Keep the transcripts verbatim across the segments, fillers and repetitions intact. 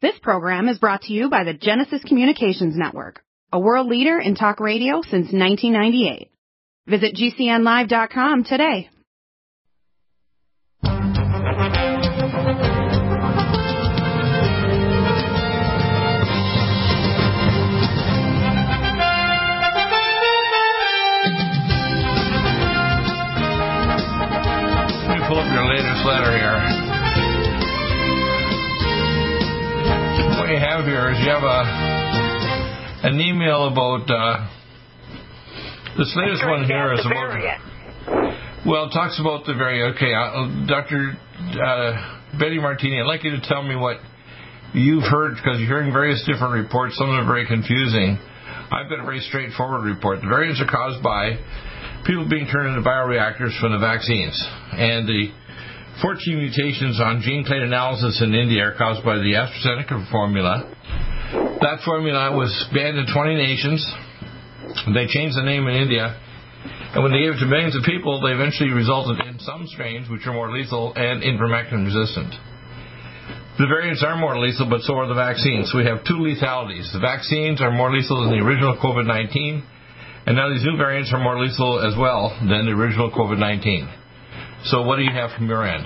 This program is brought to you by the Genesis Communications Network, a world leader in talk radio since nineteen ninety-eight. Visit G C N live dot com today. Let me pull up your latest letter here. What you have here is you have a an email about uh, this latest one here is about, well, it talks about the variant. Okay, uh, Doctor Uh, Betty Martini, I'd like you to tell me what you've heard, because you're hearing various different reports. Some of them are very confusing. I've got a very straightforward report. The variants are caused by people being turned into bioreactors from the vaccines, and the fourteen mutations on gene clade analysis in India are caused by the AstraZeneca formula. That formula was banned in twenty nations. They changed the name in India, and when they gave it to millions of people, they eventually resulted in some strains which are more lethal and ivermectin resistant. The variants are more lethal, but so are the vaccines. So we have two lethalities. The vaccines are more lethal than the original COVID nineteen, and now these new variants are more lethal as well than the original COVID nineteen. So what do you have from your end?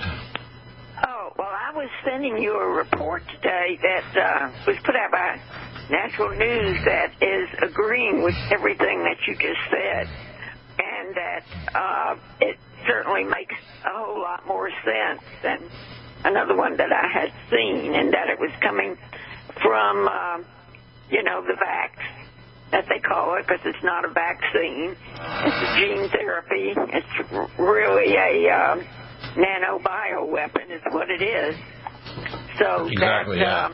Oh, well, I was sending you a report today that uh, was put out by Natural News that is agreeing with everything that you just said, and that uh, it certainly makes a whole lot more sense than another one that I had seen, and that it was coming from, uh, you know, the vax, that they call it, because it's not a vaccine. It's a gene therapy. It's really a um, nanobioweapon is what it is. So exactly, that, yeah. um,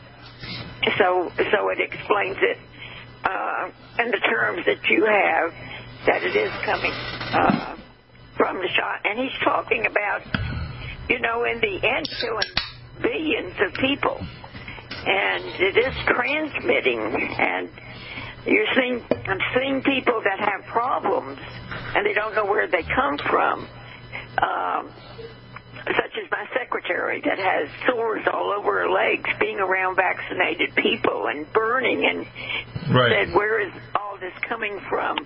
so so it explains it uh, in the terms that you have, that it is coming uh, from the shot. And he's talking about, you know, in the end, killing billions of people. And it is transmitting, and You're seeing, I'm seeing people that have problems, and they don't know where they come from, um, such as my secretary that has sores all over her legs being around vaccinated people and burning, and right. said, where is all this coming from?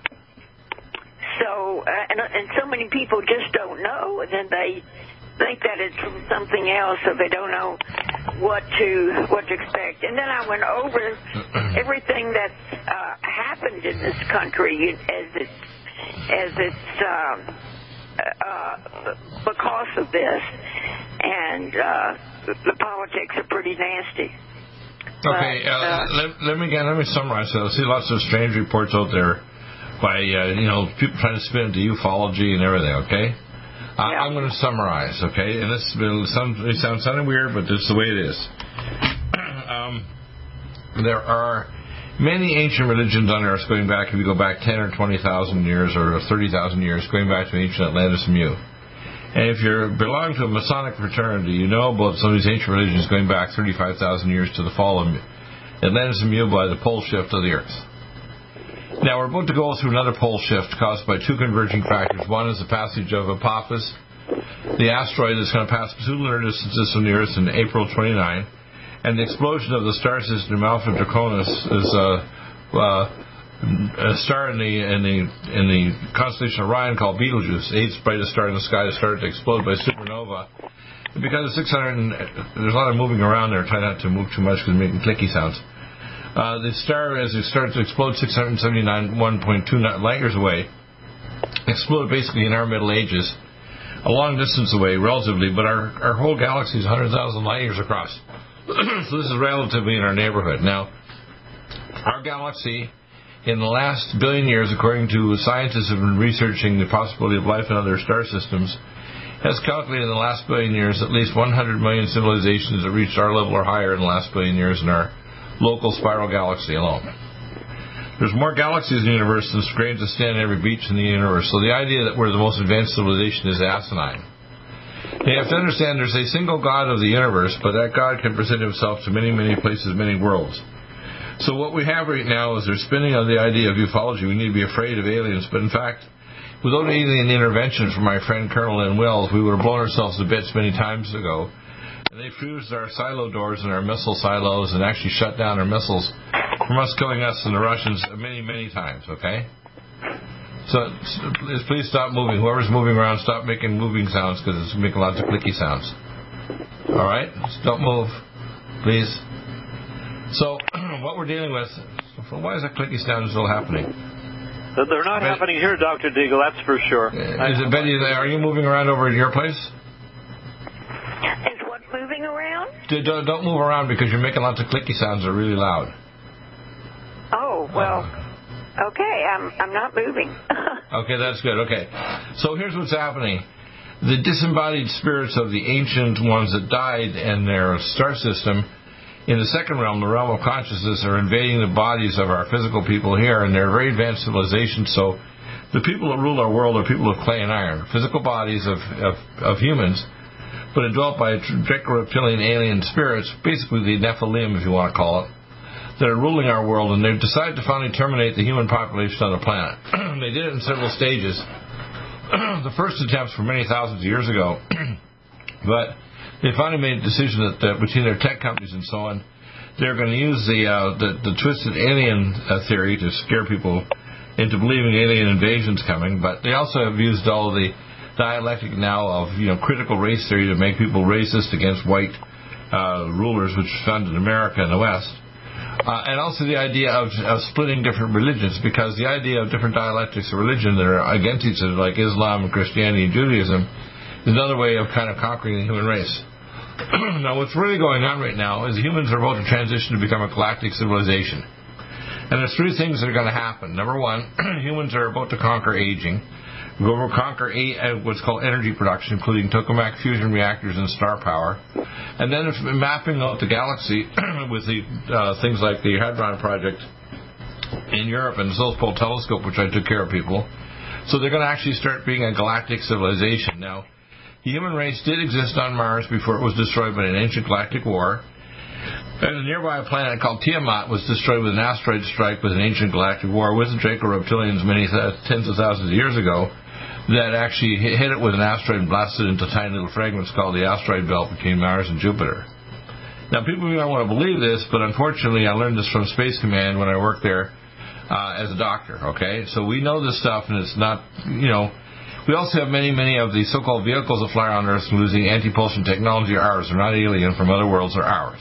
So, uh, and, and so many people just don't know, and then they think that it's from something else, so they don't know what to what to expect. And then I went over everything that's uh, happened in this country as it's as it's um, uh, because of this, and uh, the politics are pretty nasty. Okay, but, uh, uh, let, let me again. Let me summarize. I see lots of strange reports out there by uh, you know people trying to spin into ufology and everything. Okay. Uh, yeah. I'm going to summarize, okay? And this will sound, it sounds kind of weird, but this is the way it is. um, there are many ancient religions on Earth going back, if you go back ten or twenty thousand years or thirty thousand years, going back to ancient Atlantis and Mu. And if you belong to a Masonic fraternity, you know about some of these ancient religions going back thirty-five thousand years to the fall of Atlantis and Mu by the pole shift of the Earth. Now, we're about to go through another pole shift caused by two converging factors. One is the passage of Apophis, the asteroid that's going to pass two lunar distances from the Earth in April twenty-ninth, and the explosion of the star system Alpha Draconis is a, uh, a star in the, in the in the constellation of Orion called Betelgeuse, the eighth brightest star in the sky, that started to explode by supernova. Because of six hundred, and, there's a lot of moving around there. Try not to move too much because it's making clicky sounds. Uh, the star, as it started to explode six hundred seventy-nine point two light years away, exploded basically in our Middle Ages, a long distance away, relatively, but our, our whole galaxy is one hundred thousand light years across. So this is relatively in our neighborhood. Now, our galaxy, in the last billion years, according to scientists who have been researching the possibility of life in other star systems, has calculated in the last billion years at least one hundred million civilizations that reached our level or higher in the last billion years in our local spiral galaxy alone. There's more galaxies in the universe than grains of sand in every beach in the universe, so the idea that we're the most advanced civilization is asinine. You have to understand there's a single God of the universe, but that God can present himself to many, many places, many worlds. So what we have right now is they're spinning on the idea of ufology. We need to be afraid of aliens, but in fact, without alien intervention from my friend Colonel Lynn Wells, we would have blown ourselves to bits many times ago. And they fused our silo doors and our missile silos and actually shut down our missiles from us killing us and the Russians many, many times, okay? So please stop moving. Whoever's moving around, stop making moving sounds because it's making lots of clicky sounds. All right? Just don't move, please. So what we're dealing with, why is that clicky sound still happening? They're not Bet- happening here, Doctor Deagle, that's for sure. Is it Betty, are you moving around over at your place? Is what moving around? Don't, don't move around because you're making lots of clicky sounds that are really loud. Oh, well, uh, okay, I'm I'm not moving. Okay, that's good, okay. So here's what's happening. The disembodied spirits of the ancient ones that died in their star system in the second realm, the realm of consciousness, are invading the bodies of our physical people here, and they're very advanced civilizations. So the people that rule our world are people of clay and iron, physical bodies of, of, of humans, but indwelt by Draco-reptilian alien spirits, basically the Nephilim, if you want to call it, that are ruling our world, and they've decided to finally terminate the human population on the planet. They did it in several stages. The first attempts were many thousands of years ago, but they finally made a decision that uh, between their tech companies and so on, they're going to use the, uh, the the twisted alien uh, theory to scare people into believing alien invasions coming. But they also have used all of the dialectic now of you know critical race theory to make people racist against white uh, rulers, which was found in America and the West. Uh, and also the idea of, of splitting different religions, because the idea of different dialectics of religion that are against each other, like Islam and Christianity and Judaism, is another way of kind of conquering the human race. Now, what's really going on right now is humans are about to transition to become a galactic civilization. And there's three things that are going to happen. Number one, humans are about to conquer aging. We're going to conquer eight, uh, what's called energy production, including tokamak fusion reactors and star power. And then it's mapping out the galaxy with the uh, things like the Hadron Project in Europe and the South Pole Telescope, which I took care of people. So they're going to actually start being a galactic civilization. Now, the human race did exist on Mars before it was destroyed by an ancient galactic war. And a nearby planet called Tiamat was destroyed with an asteroid strike with an ancient galactic war with the Draco-reptilians many th- tens of thousands of years ago that actually hit it with an asteroid and blasted it into tiny little fragments called the asteroid belt between Mars and Jupiter. Now, people may not want to believe this, but unfortunately I learned this from Space Command when I worked there uh, as a doctor, okay? So we know this stuff, and it's not, you know... We also have many, many of the so-called vehicles that fly on Earth using anti-propulsion technology are ours. They're not alien from other worlds. They're ours.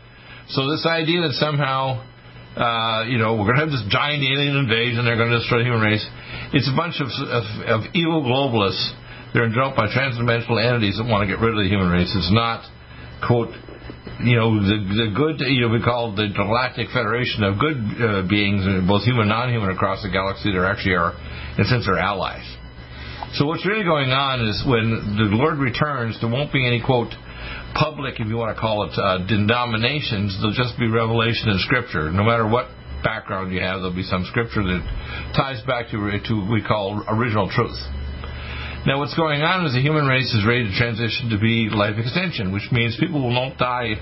So this idea that somehow, uh, you know, we're going to have this giant alien invasion, they're going to destroy the human race, it's a bunch of, of, of evil globalists. They're indwelt by transdimensional entities that want to get rid of the human race. It's not, quote, you know, the, the good, you know, we call the Galactic Federation of good uh, beings, both human and non-human across the galaxy. They're actually our, in a sense, our allies. So what's really going on is when the Lord returns, there won't be any, quote, public, if you want to call it, uh, denominations. There'll just be revelation in Scripture. No matter what background you have, there'll be some Scripture that ties back to, to what we call original truth. Now, what's going on is the human race is ready to transition to be life extension, which means people will not die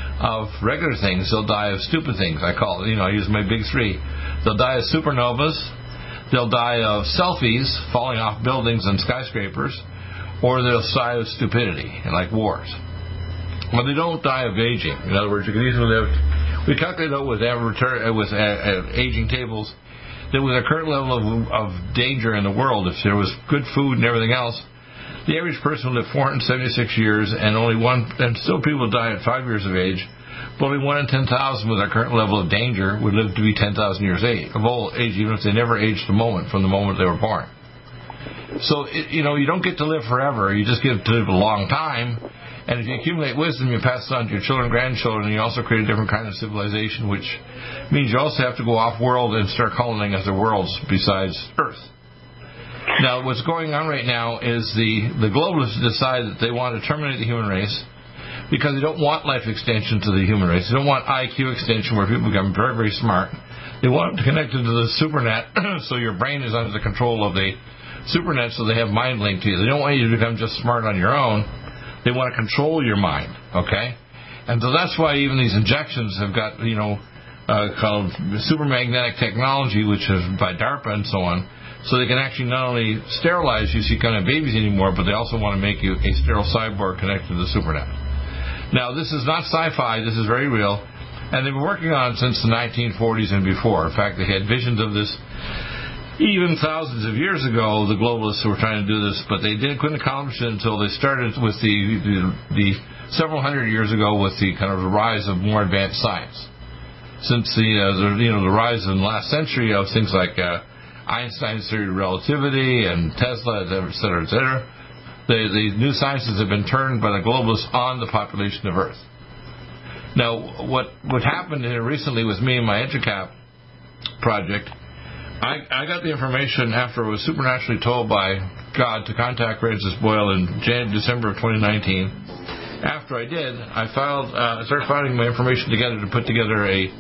of regular things. They'll die of stupid things, I call it. You know, I use my big three. They'll die of supernovas. They'll die of selfies, falling off buildings and skyscrapers, or they'll die of stupidity, like wars. Well, they don't die of aging. In other words, you can easily live. We calculate out with, with aging tables that with our current level of, of danger in the world, if there was good food and everything else, the average person would live four hundred seventy-six years, and only one, and still people die at five years of age. But only one in ten thousand with our current level of danger would live to be ten thousand years of old age, even if they never aged a moment from the moment they were born. So, it, you know, you don't get to live forever. You just get to live a long time. And if you accumulate wisdom, you pass it on to your children and grandchildren, and you also create a different kind of civilization, which means you also have to go off-world and start colonizing other worlds besides Earth. Now, what's going on right now is the, the globalists decide that they want to terminate the human race because they don't want life extension to the human race. They don't want I Q extension where people become very, very smart. They want them connected to the supernet so your brain is under the control of the supernet so they have mind linked to you. They don't want you to become just smart on your own. They want to control your mind, okay? And so that's why even these injections have got, you know, uh, called supermagnetic technology, which is by DARPA and so on, so they can actually not only sterilize you so you can't have babies anymore, but they also want to make you a sterile cyborg connected to the supernet. Now, this is not sci-fi. This is very real. And they've been working on it since the nineteen forties and before. In fact, they had visions of this even thousands of years ago. The globalists were trying to do this, but they didn't, couldn't accomplish it until they started with the, the, the several hundred years ago with the kind of the rise of more advanced science. Since the, uh, the you know the rise in the last century of things like uh, Einstein's theory of relativity and Tesla, et cetera, et cetera, the, the new sciences have been turned by the globalists on the population of Earth. Now, what what happened here recently with me and my EduCap project, I, I got the information after I was supernaturally told by God to contact Francis Boyle in January, December of twenty nineteen. After I did, I filed, uh, I started filing my information together to put together a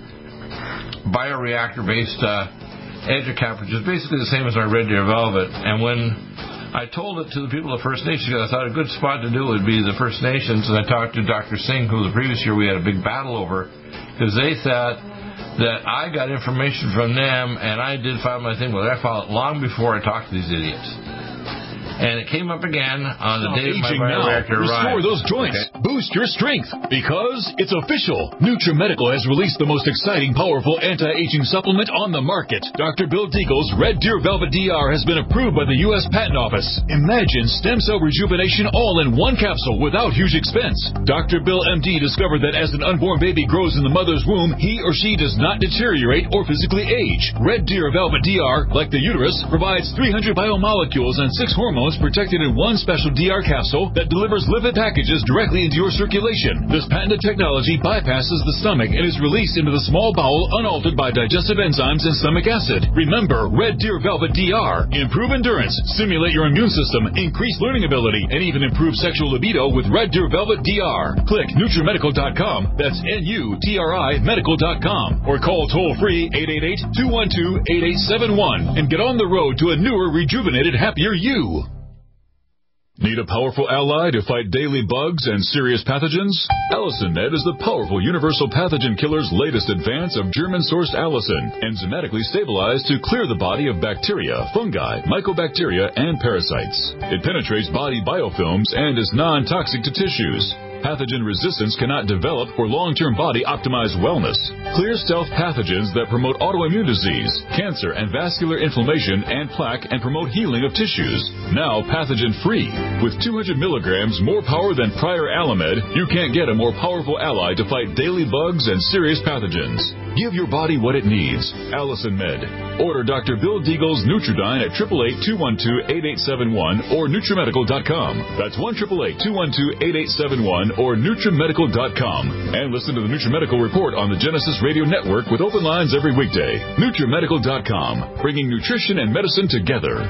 bioreactor-based uh, EduCap, which is basically the same as our Red Deer Velvet. And when I told it to the people of First Nations, I thought a good spot to do it would be the First Nations, and I talked to Doctor Singh, who the previous year we had a big battle over, because they thought that I got information from them, and I did file my thing, but I filed it long before I talked to these idiots. And it came up again on the Stop day of my aging now. bioreactor Restore arrived. those joints. Okay. Boost your strength. Because it's official. NutriMedical has released the most exciting, powerful anti-aging supplement on the market. Doctor Bill Deagle's Red Deer Velvet D R has been approved by the U S Patent Office. Imagine stem cell rejuvenation all in one capsule without huge expense. Doctor Bill M D discovered that as an unborn baby grows in the mother's womb, he or she does not deteriorate or physically age. Red Deer Velvet D R, like the uterus, provides three hundred biomolecules and six hormones protected in one special D R capsule that delivers lipid packages directly into your circulation. This patented technology bypasses the stomach and is released into the small bowel unaltered by digestive enzymes and stomach acid. Remember, Red Deer Velvet D R. Improve endurance, stimulate your immune system, increase learning ability, and even improve sexual libido with Red Deer Velvet D R. Click NutriMedical dot com, that's N U T R I medical dot com, or call toll-free eight eight eight, two one two, eight eight seven one and get on the road to a newer, rejuvenated, happier you. Need a powerful ally to fight daily bugs and serious pathogens? Allicin Med is the powerful universal pathogen killer's latest advance of German-sourced allicin, enzymatically stabilized to clear the body of bacteria, fungi, mycobacteria, and parasites. It penetrates body biofilms and is non-toxic to tissues. Pathogen resistance cannot develop for long-term body-optimized wellness. Clear stealth pathogens that promote autoimmune disease, cancer, and vascular inflammation and plaque and promote healing of tissues. Now pathogen-free. With two hundred milligrams more power than prior Alamed, you can't get a more powerful ally to fight daily bugs and serious pathogens. Give your body what it needs. Allicin Med. Order Doctor Bill Deagle's Nutridyne at eight eight eight, two one two, eight eight seven one or NutriMedical dot com. That's one eight eight eight, two one two, eight eight seven one or NutriMedical dot com. And listen to the NutriMedical Report on the Genesis Radio Network with open lines every weekday. NutriMedical dot com, bringing nutrition and medicine together.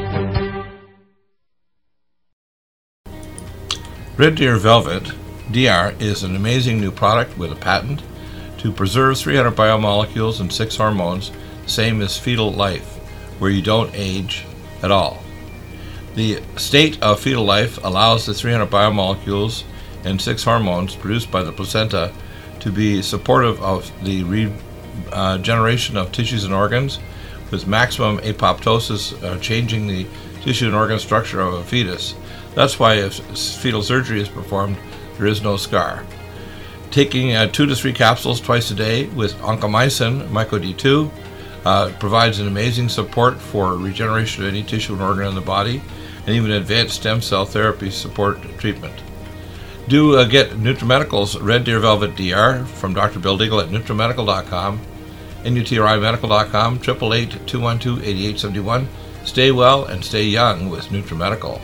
Red Deer Velvet D R is an amazing new product with a patent to preserve three hundred biomolecules and six hormones, same as fetal life, where you don't age at all. The state of fetal life allows the three hundred biomolecules and six hormones produced by the placenta to be supportive of the regeneration uh, of tissues and organs, with maximum apoptosis, uh, changing the tissue and organ structure of a fetus. That's why if fetal surgery is performed, there is no scar. Taking uh, two to three capsules twice a day with oncomycin, myco D two, uh, provides an amazing support for regeneration of any tissue and organ in the body, and even advanced stem cell therapy support treatment. Do uh, get NutriMedical's Red Deer Velvet D R from Doctor Bill Deagle at NutriMedical dot com, N U T R I medical dot com, eight eight eight, two one two, eight eight seven one. Stay well and stay young with NutriMedical.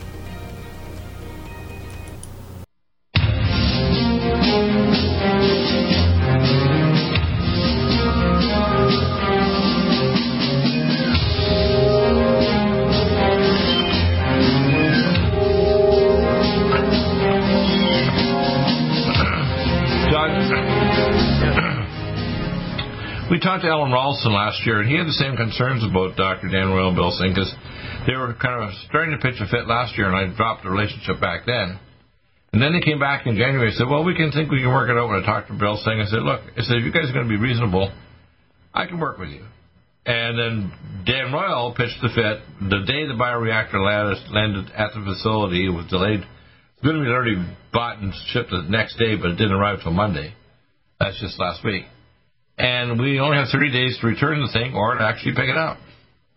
We talked to Alan Ralston last year, and he had the same concerns about Doctor Dan Royal and Bill Singh, because they were kind of starting to pitch a fit last year, and I dropped the relationship back then. And then they came back in January and said, well, we can think we can work it out. When I talked to Bill Singh, I said, look, I said, if you guys are going to be reasonable, I can work with you. And then Dan Royal pitched the fit. The day the bioreactor landed at the facility, it was delayed Vitamin had already bought and shipped the next day, but it didn't arrive till Monday. That's just last week. And we only have thirty days to return the thing or to actually pick it up.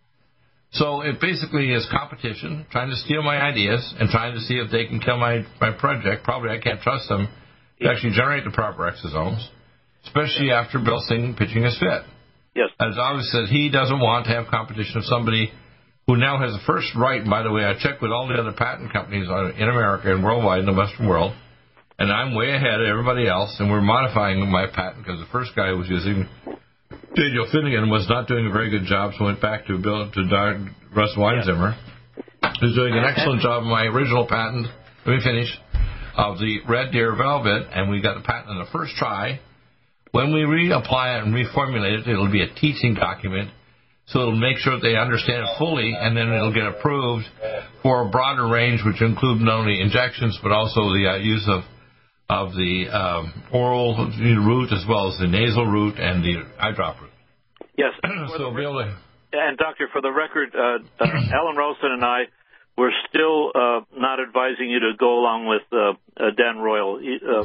So it basically is competition, trying to steal my ideas and trying to see if they can kill my, my project. Probably I can't trust them to actually generate the proper exosomes, especially after Bill Singh pitching his fit. Yes. As I always said, he doesn't want to have competition of somebody who now has the first right. And by the way, I checked with all the other patent companies in America and worldwide in the Western world, and I'm way ahead of everybody else, and we're modifying my patent because the first guy who was using J. Joe Finnegan was not doing a very good job, so went back to Bill to Russ Weinzimmer, who's doing an excellent job of my original patent. Let me finish. Of the Red Deer Velvet, and we got the patent on the first try. When we reapply it and reformulate it, it'll be a teaching document, so it'll make sure that they understand it fully, and then it'll get approved for a broader range, which include not only injections, but also the uh, use of of the um, oral route as well as the nasal route and the eye drop route. Yes. So be able to... And, Doctor, for the record, uh, uh, Alan Ralston and I, we're still uh, not advising you to go along with uh, uh, Dan Royal. Uh,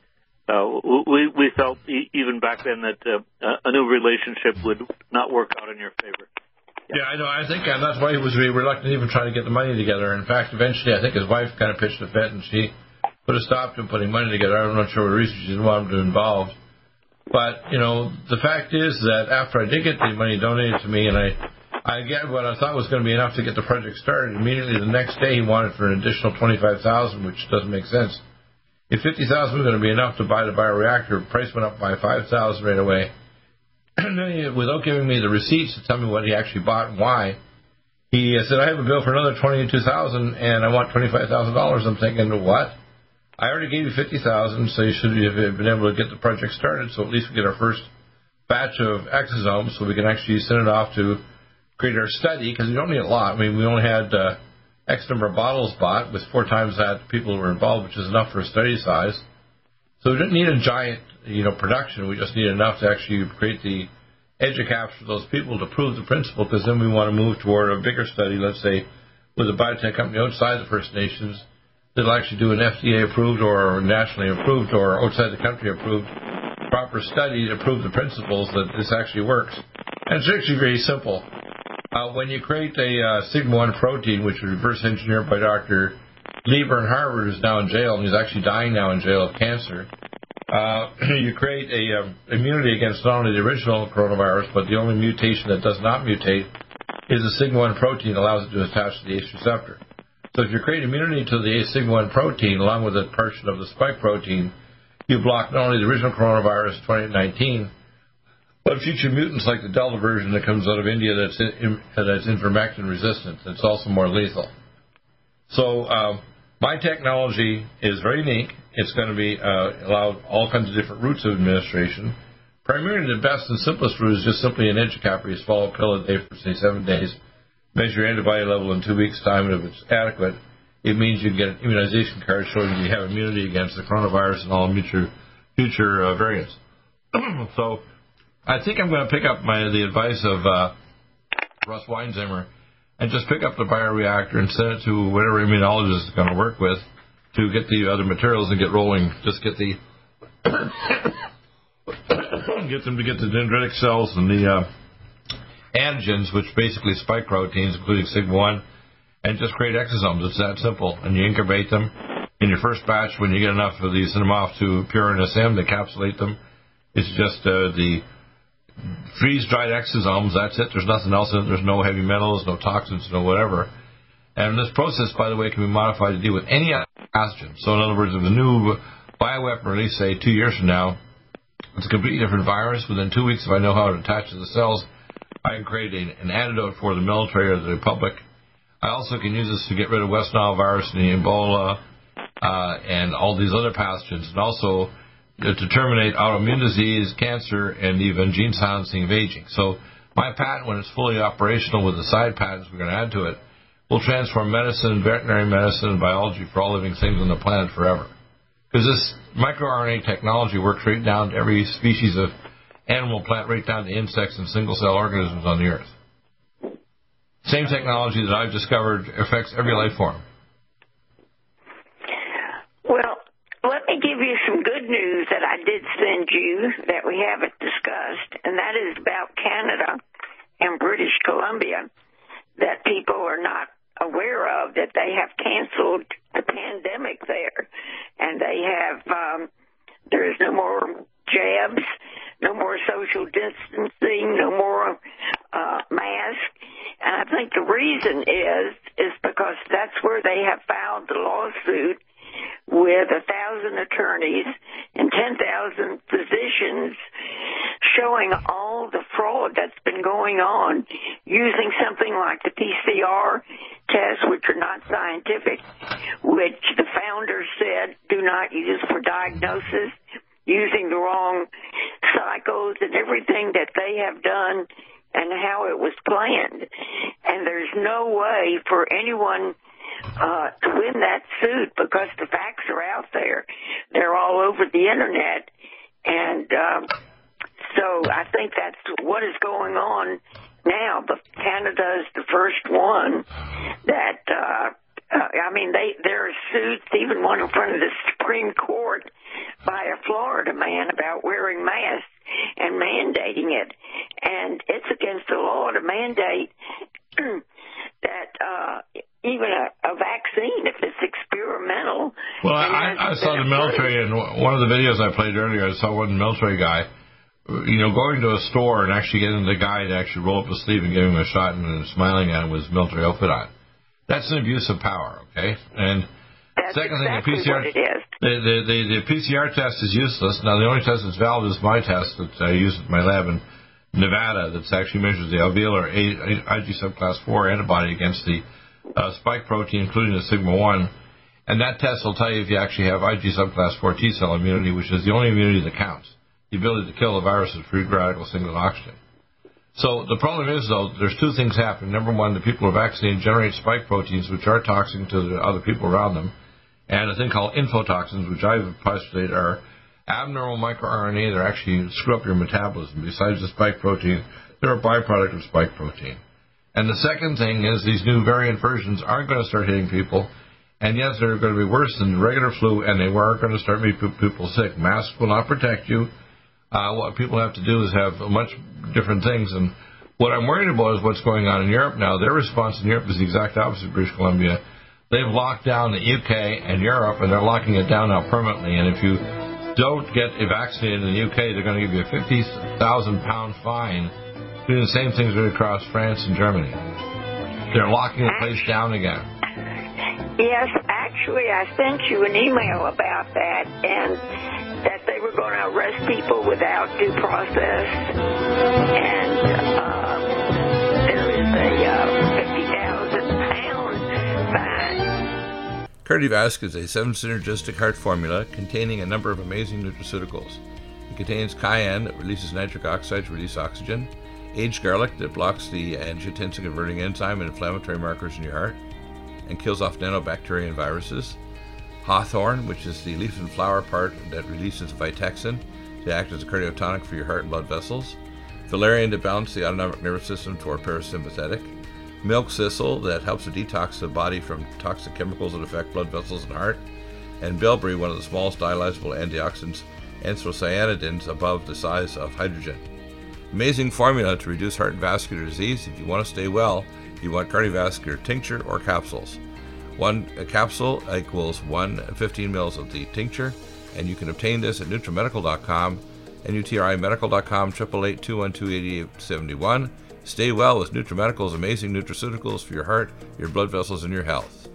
uh, we, we felt e- even back then that uh, a new relationship would not work out in your favor. Yeah, I know. I think uh, that's why he was really reluctant to even try to get the money together. In fact, eventually, I think his wife kind of pitched a fit, and she put a stop to him putting money together. I'm not sure what reason she didn't want him to involve. But, you know, the fact is that after I did get the money donated to me, and I, I get what I thought was going to be enough to get the project started, immediately the next day he wanted for an additional twenty-five thousand dollars, which doesn't make sense. If fifty thousand dollars was going to be enough to buy the bioreactor, the price went up by five thousand dollars right away. And then he, without giving me the receipts to tell me what he actually bought and why, he said, I have a bill for another twenty-two thousand dollars, and I want twenty-five thousand dollars. I'm thinking, what? I already gave you fifty thousand dollars, so you should have been able to get the project started, so at least we get our first batch of exosomes so we can actually send it off to create our study, because we don't need a lot. I mean, we only had uh, X number of bottles bought with four times that people who were involved, which is enough for a study size. So we didn't need a giant, you know, production. We just need enough to actually create the EduCaps for those people to prove the principle, because then we want to move toward a bigger study, let's say, with a biotech company outside the First Nations that'll actually do an F D A-approved or nationally approved or outside the country approved proper study to prove the principles that this actually works. And it's actually very simple. Uh, when you create a uh, sigma one protein, which was reverse engineered by Doctor Lieber in Harvard, who's now in jail, and he's actually dying now in jail of cancer, uh, you create a um, immunity against not only the original coronavirus, but the only mutation that does not mutate is the sigma one protein that allows it to attach to the A C E receptor. So if you create immunity to the sigma one protein, along with a portion of the spike protein, you block not only the original coronavirus twenty nineteen, but future mutants like the Delta version that comes out of India that's in, that's ivermectin resistant. It's also more lethal. So um, my technology is very unique. It's going to be uh, allow all kinds of different routes of administration. Primarily, the best and simplest route is just simply an EduCap where you swallow a pill a day for, say, seven days, measure your antibody level in two weeks' time, and if it's adequate, it means you can get an immunization card showing you have immunity against the coronavirus and all future, future uh, variants. So I think I'm going to pick up my the advice of uh, Russ Weinzimmer and just pick up the bioreactor and send it to whatever immunologist is going to work with to get the other materials and get rolling. Just get the get them to get the dendritic cells and the uh, antigens, which basically spike proteins, including sigma one, and just create exosomes. It's that simple. And you incubate them in your first batch. When you get enough of these, send them off to Pure N S M to encapsulate them. It's just uh, the freeze-dried exosomes. That's it. There's nothing else in it. There's no heavy metals, no toxins, no whatever. And this process, by the way, can be modified to deal with any pathogen. So, in other words, if a new bioweapon release, say, two years from now, it's a completely different virus. Within two weeks, if I know how to attach to the cells, I can create a, an antidote for the military or the public. I also can use this to get rid of West Nile virus and the Ebola uh, and all these other pathogens, and also to terminate autoimmune disease, cancer, and even gene silencing of aging. So my patent, when it's fully operational with the side patents we're going to add to it, will transform medicine, veterinary medicine, and biology for all living things on the planet forever. Because this microRNA technology works right down to every species of animal, plant, right down to insects and single-cell organisms on the Earth. Same technology that I've discovered affects every life form. good news that I did send you that we haven't discussed, and that is about Canada and British Columbia, that people are not aware of, that they have canceled the pandemic there, and they have, um, there is no more jabs, no more social distancing, no more uh, masks. And I think the reason is, is because that's where they have filed the lawsuit with a thousand attorneys and ten thousand physicians showing all the fraud that's been going on using something like the P C R tests, which are not scientific, which the founders said do not use for diagnosis, using the wrong cycles and everything that they have done and how it was planned. And there's no way for anyone uh, to win that suit because the facts are out there. They're all over the Internet. And um, so I think that's what is going on now. But Canada is the first one that, uh, uh, I mean, they there are suits, even one in front of the Supreme Court by a Florida man about wearing masks and mandating it. And it's against the law to mandate that uh, even a, a vaccine, if it's experimental. Well, I, I saw the military, and one of the videos I played earlier, I saw one military guy, you know, going to a store and actually getting the guy to actually roll up his sleeve and give him a shot and smiling at him with his military outfit on. That's an abuse of power, okay? And That's second exactly thing, the P C R, what it is. The, the, the, the P C R test is useless. Now, the only test that's valid is my test that I use at my lab in Nevada that actually measures the alveolar I G subclass four antibody against the uh, spike protein, including the sigma one. And that test will tell you if you actually have I G subclass four T cell immunity, which is the only immunity that counts, the ability to kill the virus with free radical single oxygen. So the problem is, though, there's two things happen. Number one, the people who are vaccinated generate spike proteins, which are toxic to the other people around them, and a thing called infotoxins, which I postulate are abnormal microRNA that actually screw up your metabolism. Besides the spike protein, they're a byproduct of spike protein. And the second thing is these new variant versions aren't going to start hitting people, and yes, they're going to be worse than the regular flu, and they are going to start making people sick. Masks will not protect you. Uh, what people have to do is have much different things. And what I'm worried about is what's going on in Europe now. Their response in Europe is the exact opposite of British Columbia. They've locked down the U K and Europe, and they're locking it down now permanently. And if you don't get vaccinated in the U K, they're going to give you a fifty thousand pound fine, doing the same things right across France and Germany. They're locking the place down again. Yes, actually, I sent you an email about that, and that they were going to arrest people without due process, and uh, there is a uh, fifty thousand pound fine. Cardiovasc is a seven synergistic heart formula containing a number of amazing nutraceuticals. It contains cayenne that releases nitric oxide to release oxygen, aged garlic that blocks the angiotensin-converting enzyme and inflammatory markers in your heart, and kills off nanobacteria and viruses. Hawthorn, which is the leaf and flower part that releases Vitexin to act as a cardiotonic for your heart and blood vessels. Valerian to balance the autonomic nervous system toward parasympathetic. Milk thistle that helps to detox the body from toxic chemicals that affect blood vessels and heart. And bilberry, one of the smallest dialyzable antioxidants, anthocyanidins above the size of hydrogen. Amazing formula to reduce heart and vascular disease. If you want to stay well, you want cardiovascular tincture or capsules. One a capsule equals one fifteen mils of the tincture, and you can obtain this at NutriMedical dot com, N U T R I medical dot com, eight eight eight, two one two, eight eight seven one. Stay well with NutriMedical's amazing nutraceuticals for your heart, your blood vessels, and your health.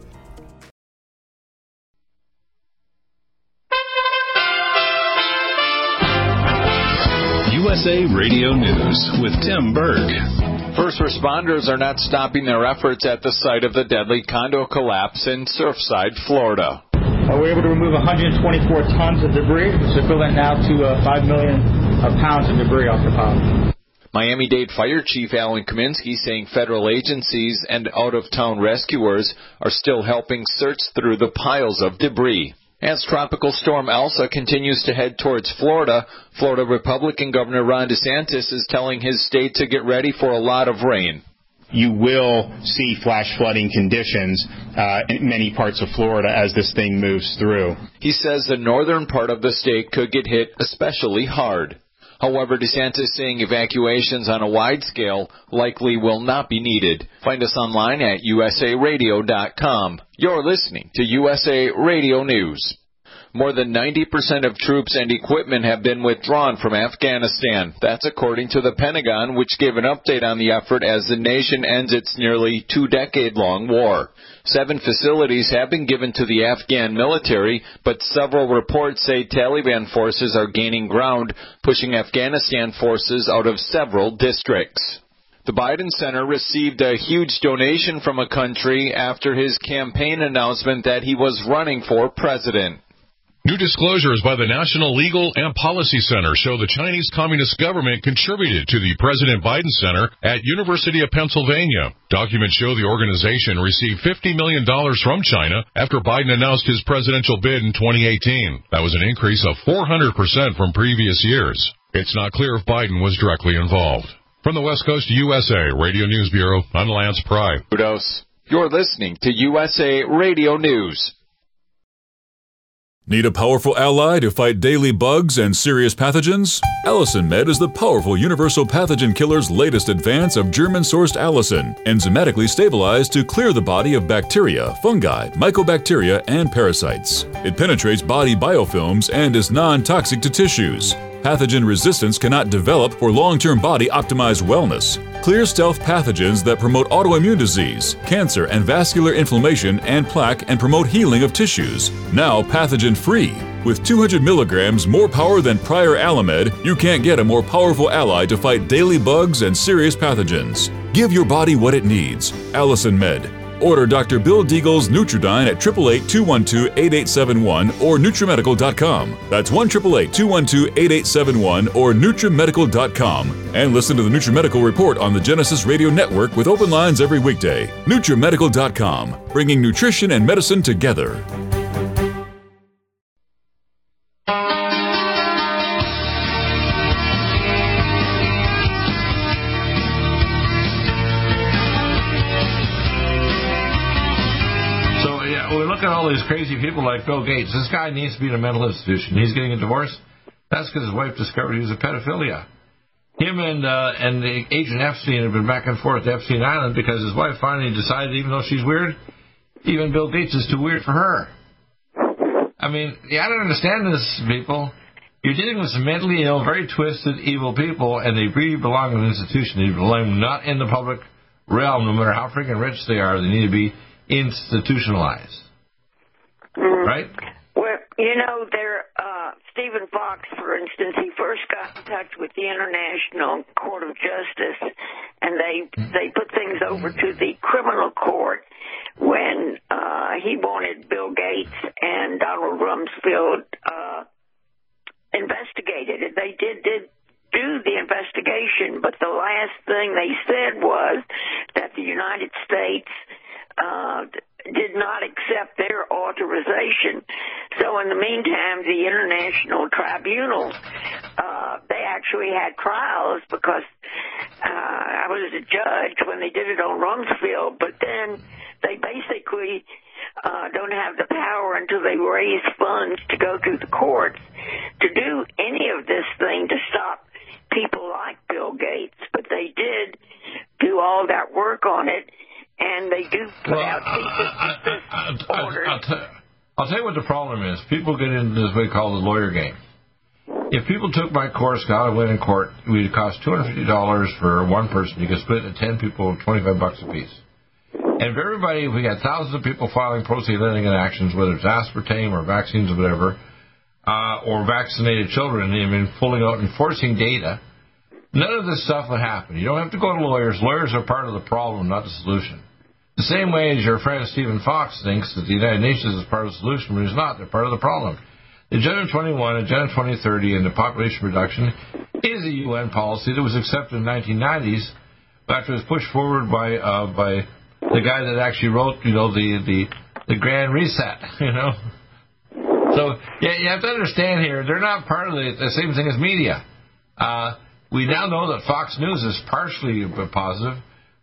U S A Radio News with Tim Berg. First responders are not stopping their efforts at the site of the deadly condo collapse in Surfside, Florida. Uh, we're able to remove one hundred twenty-four tons of debris, which is equivalent now to uh, five million uh, pounds of debris off the pile. Miami-Dade Fire Chief Alan Kaminsky saying federal agencies and out-of-town rescuers are still helping search through the piles of debris. As Tropical Storm Elsa continues to head towards Florida, Florida Republican Governor Ron DeSantis is telling his state to get ready for a lot of rain. you will see flash flooding conditions uh, in many parts of Florida as this thing moves through. He says the northern part of the state could get hit especially hard. However, DeSantis saying evacuations on a wide scale likely will not be needed. Find us online at U S A radio dot com. You're listening to U S A Radio News. More than ninety percent of troops and equipment have been withdrawn from Afghanistan. That's according to the Pentagon, which gave an update on the effort as the nation ends its nearly two-decade-long war. Seven facilities have been given to the Afghan military, but several reports say Taliban forces are gaining ground, pushing Afghanistan forces out of several districts. The Biden Center received a huge donation from a country after his campaign announcement that he was running for president. New disclosures by the National Legal and Policy Center show the Chinese Communist government contributed to the President Biden Center at University of Pennsylvania. Documents show the organization received fifty million dollars from China after Biden announced his presidential bid in twenty eighteen. That was an increase of four hundred percent from previous years. It's not clear if Biden was directly involved. From the West Coast U S A Radio News Bureau, I'm Lance Pry. Kudos. You're listening to U S A Radio News. Need a powerful ally to fight daily bugs and serious pathogens? Allicin Med is the powerful universal pathogen killer's latest advance of German-sourced allicin, enzymatically stabilized to clear the body of bacteria, fungi, mycobacteria, and parasites. It penetrates body biofilms and is non-toxic to tissues. Pathogen resistance cannot develop for long-term body-optimized wellness. Clear stealth pathogens that promote autoimmune disease, cancer, and vascular inflammation and plaque and promote healing of tissues. Now pathogen-free. With two hundred milligrams more power than prior Alamed, you can't get a more powerful ally to fight daily bugs and serious pathogens. Give your body what it needs. Allicin Med. Order Doctor Bill Deagle's Nutridyne at eight eight eight, two one two, eight eight seven one or Nutrimedical dot com. That's one eight eight eight, two one two, eight eight seven one or Nutrimedical dot com. And listen to the Nutrimedical Report on the Genesis Radio Network with open lines every weekday. Nutrimedical dot com, bringing nutrition and medicine together. Look at all these crazy people like Bill Gates. This guy needs to be in a mental institution. He's getting a divorce. That's because his wife discovered he was a pedophilia. Him and uh, and the agent Epstein have been back and forth to Epstein Island because his wife finally decided, even though she's weird, even Bill Gates is too weird for her. I mean, yeah, I don't understand this, people. You're dealing with some mentally ill, very twisted, evil people, and they really belong in an institution. They belong not in the public realm, no matter how freaking rich they are. They need to be institutionalized. Mm. Right? Well, you know, there, uh, Stephen Fox, for instance, he first got in touch with the International Court of Justice, and they they put things over to the criminal court when uh, he wanted Bill Gates and Donald Rumsfeld uh, investigated. They did did do the investigation, but the last thing they said was that the United States uh, did not accept their authorization. So in the meantime, the International Tribunal, uh, they actually had trials because uh, I was a judge when they did it on Rumsfeld, but then they basically uh, don't have the power until they raise funds to go to the courts to do any of this thing to stop people like Bill Gates. But they did do all that work on it. And they do put well, out these orders. I'll, t- I'll tell you what the problem is. People get into this way called the lawyer game. If people took my course, got a win in court, it would cost two hundred fifty dollars for one person. You could split it to ten people, twenty-five bucks a piece. And if everybody, if we got thousands of people filing pro se litigant actions, whether it's aspartame or vaccines or whatever, uh, or vaccinated children, I mean, pulling out and forcing data, none of this stuff would happen. You don't have to go to lawyers. Lawyers are part of the problem, not the solution. The same way as your friend Stephen Fox thinks that the United Nations is part of the solution, but it's not. They're part of the problem. Agenda twenty-one, Agenda twenty thirty, and the population reduction is a U N policy that was accepted in the nineteen nineties after it was pushed forward by uh, by the guy that actually wrote, you know, the, the, the Grand Reset, you know. So, yeah, you have to understand here, they're not part of the, the same thing as media. Uh, we now know that Fox News is partially positive,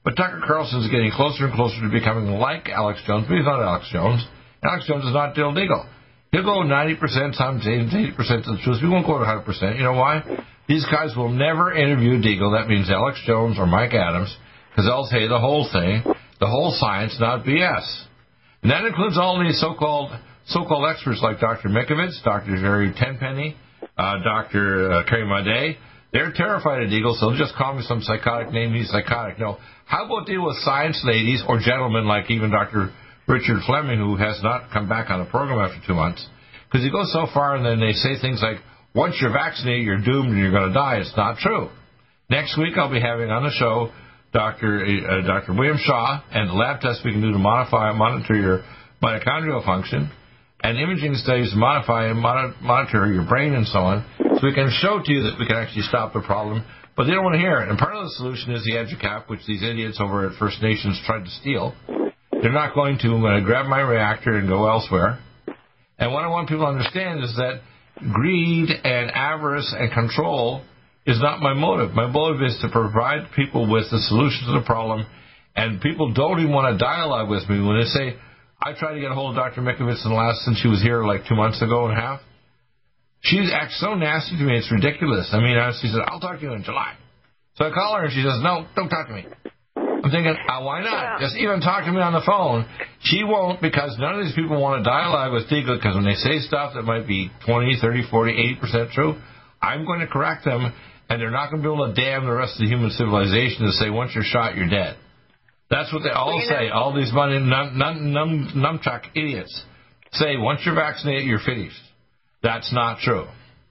But Tucker Carlson is getting closer and closer to becoming like Alex Jones, but he's not Alex Jones. Alex Jones is not Bill Deagle. He'll go ninety percent, sometimes eighty percent to the truth. We won't go to one hundred percent. You know why? These guys will never interview Deagle. That means Alex Jones or Mike Adams, because they'll say the whole thing, the whole science, not B S. And that includes all these so-called so-called experts like Doctor Mikovits, Doctor Jerry Tenpenny, uh, Doctor Uh, Kerry Madej. They're terrified of Deagle, so they'll just call me some psychotic name. He's psychotic. No. How about deal with science ladies or gentlemen like even Doctor Richard Fleming, who has not come back on the program after two months? Because he goes so far and then they say things like, once you're vaccinated, you're doomed and you're going to die. It's not true. Next week I'll be having on the show Doctor Uh, Doctor William Shaw and the lab tests we can do to modify and monitor your mitochondrial function and imaging studies to modify and monitor your brain and so on. So we can show to you that we can actually stop the problem, but they don't want to hear it. And part of the solution is the EduCap, which these idiots over at First Nations tried to steal. They're not going to. I'm going to grab my reactor and go elsewhere. And what I want people to understand is that greed and avarice and control is not my motive. My motive is to provide people with the solution to the problem, and people don't even want to dialogue with me when they say, I tried to get a hold of Doctor Mikovits in the last, since she was here like two months ago and a half. She acts so nasty to me, it's ridiculous. I mean, she said, I'll talk to you in July. So I call her, and she says, no, don't talk to me. I'm thinking, oh, why not? Just even talk to me on the phone. She won't, because none of these people want to dialogue with Deagle, because when they say stuff that might be twenty, thirty, forty, eighty percent true, I'm going to correct them, and they're not going to be able to damn the rest of the human civilization to say, once you're shot, you're dead. That's what they all say. All these money, num, num, num, numchuck idiots say, once you're vaccinated, you're finished. That's not true.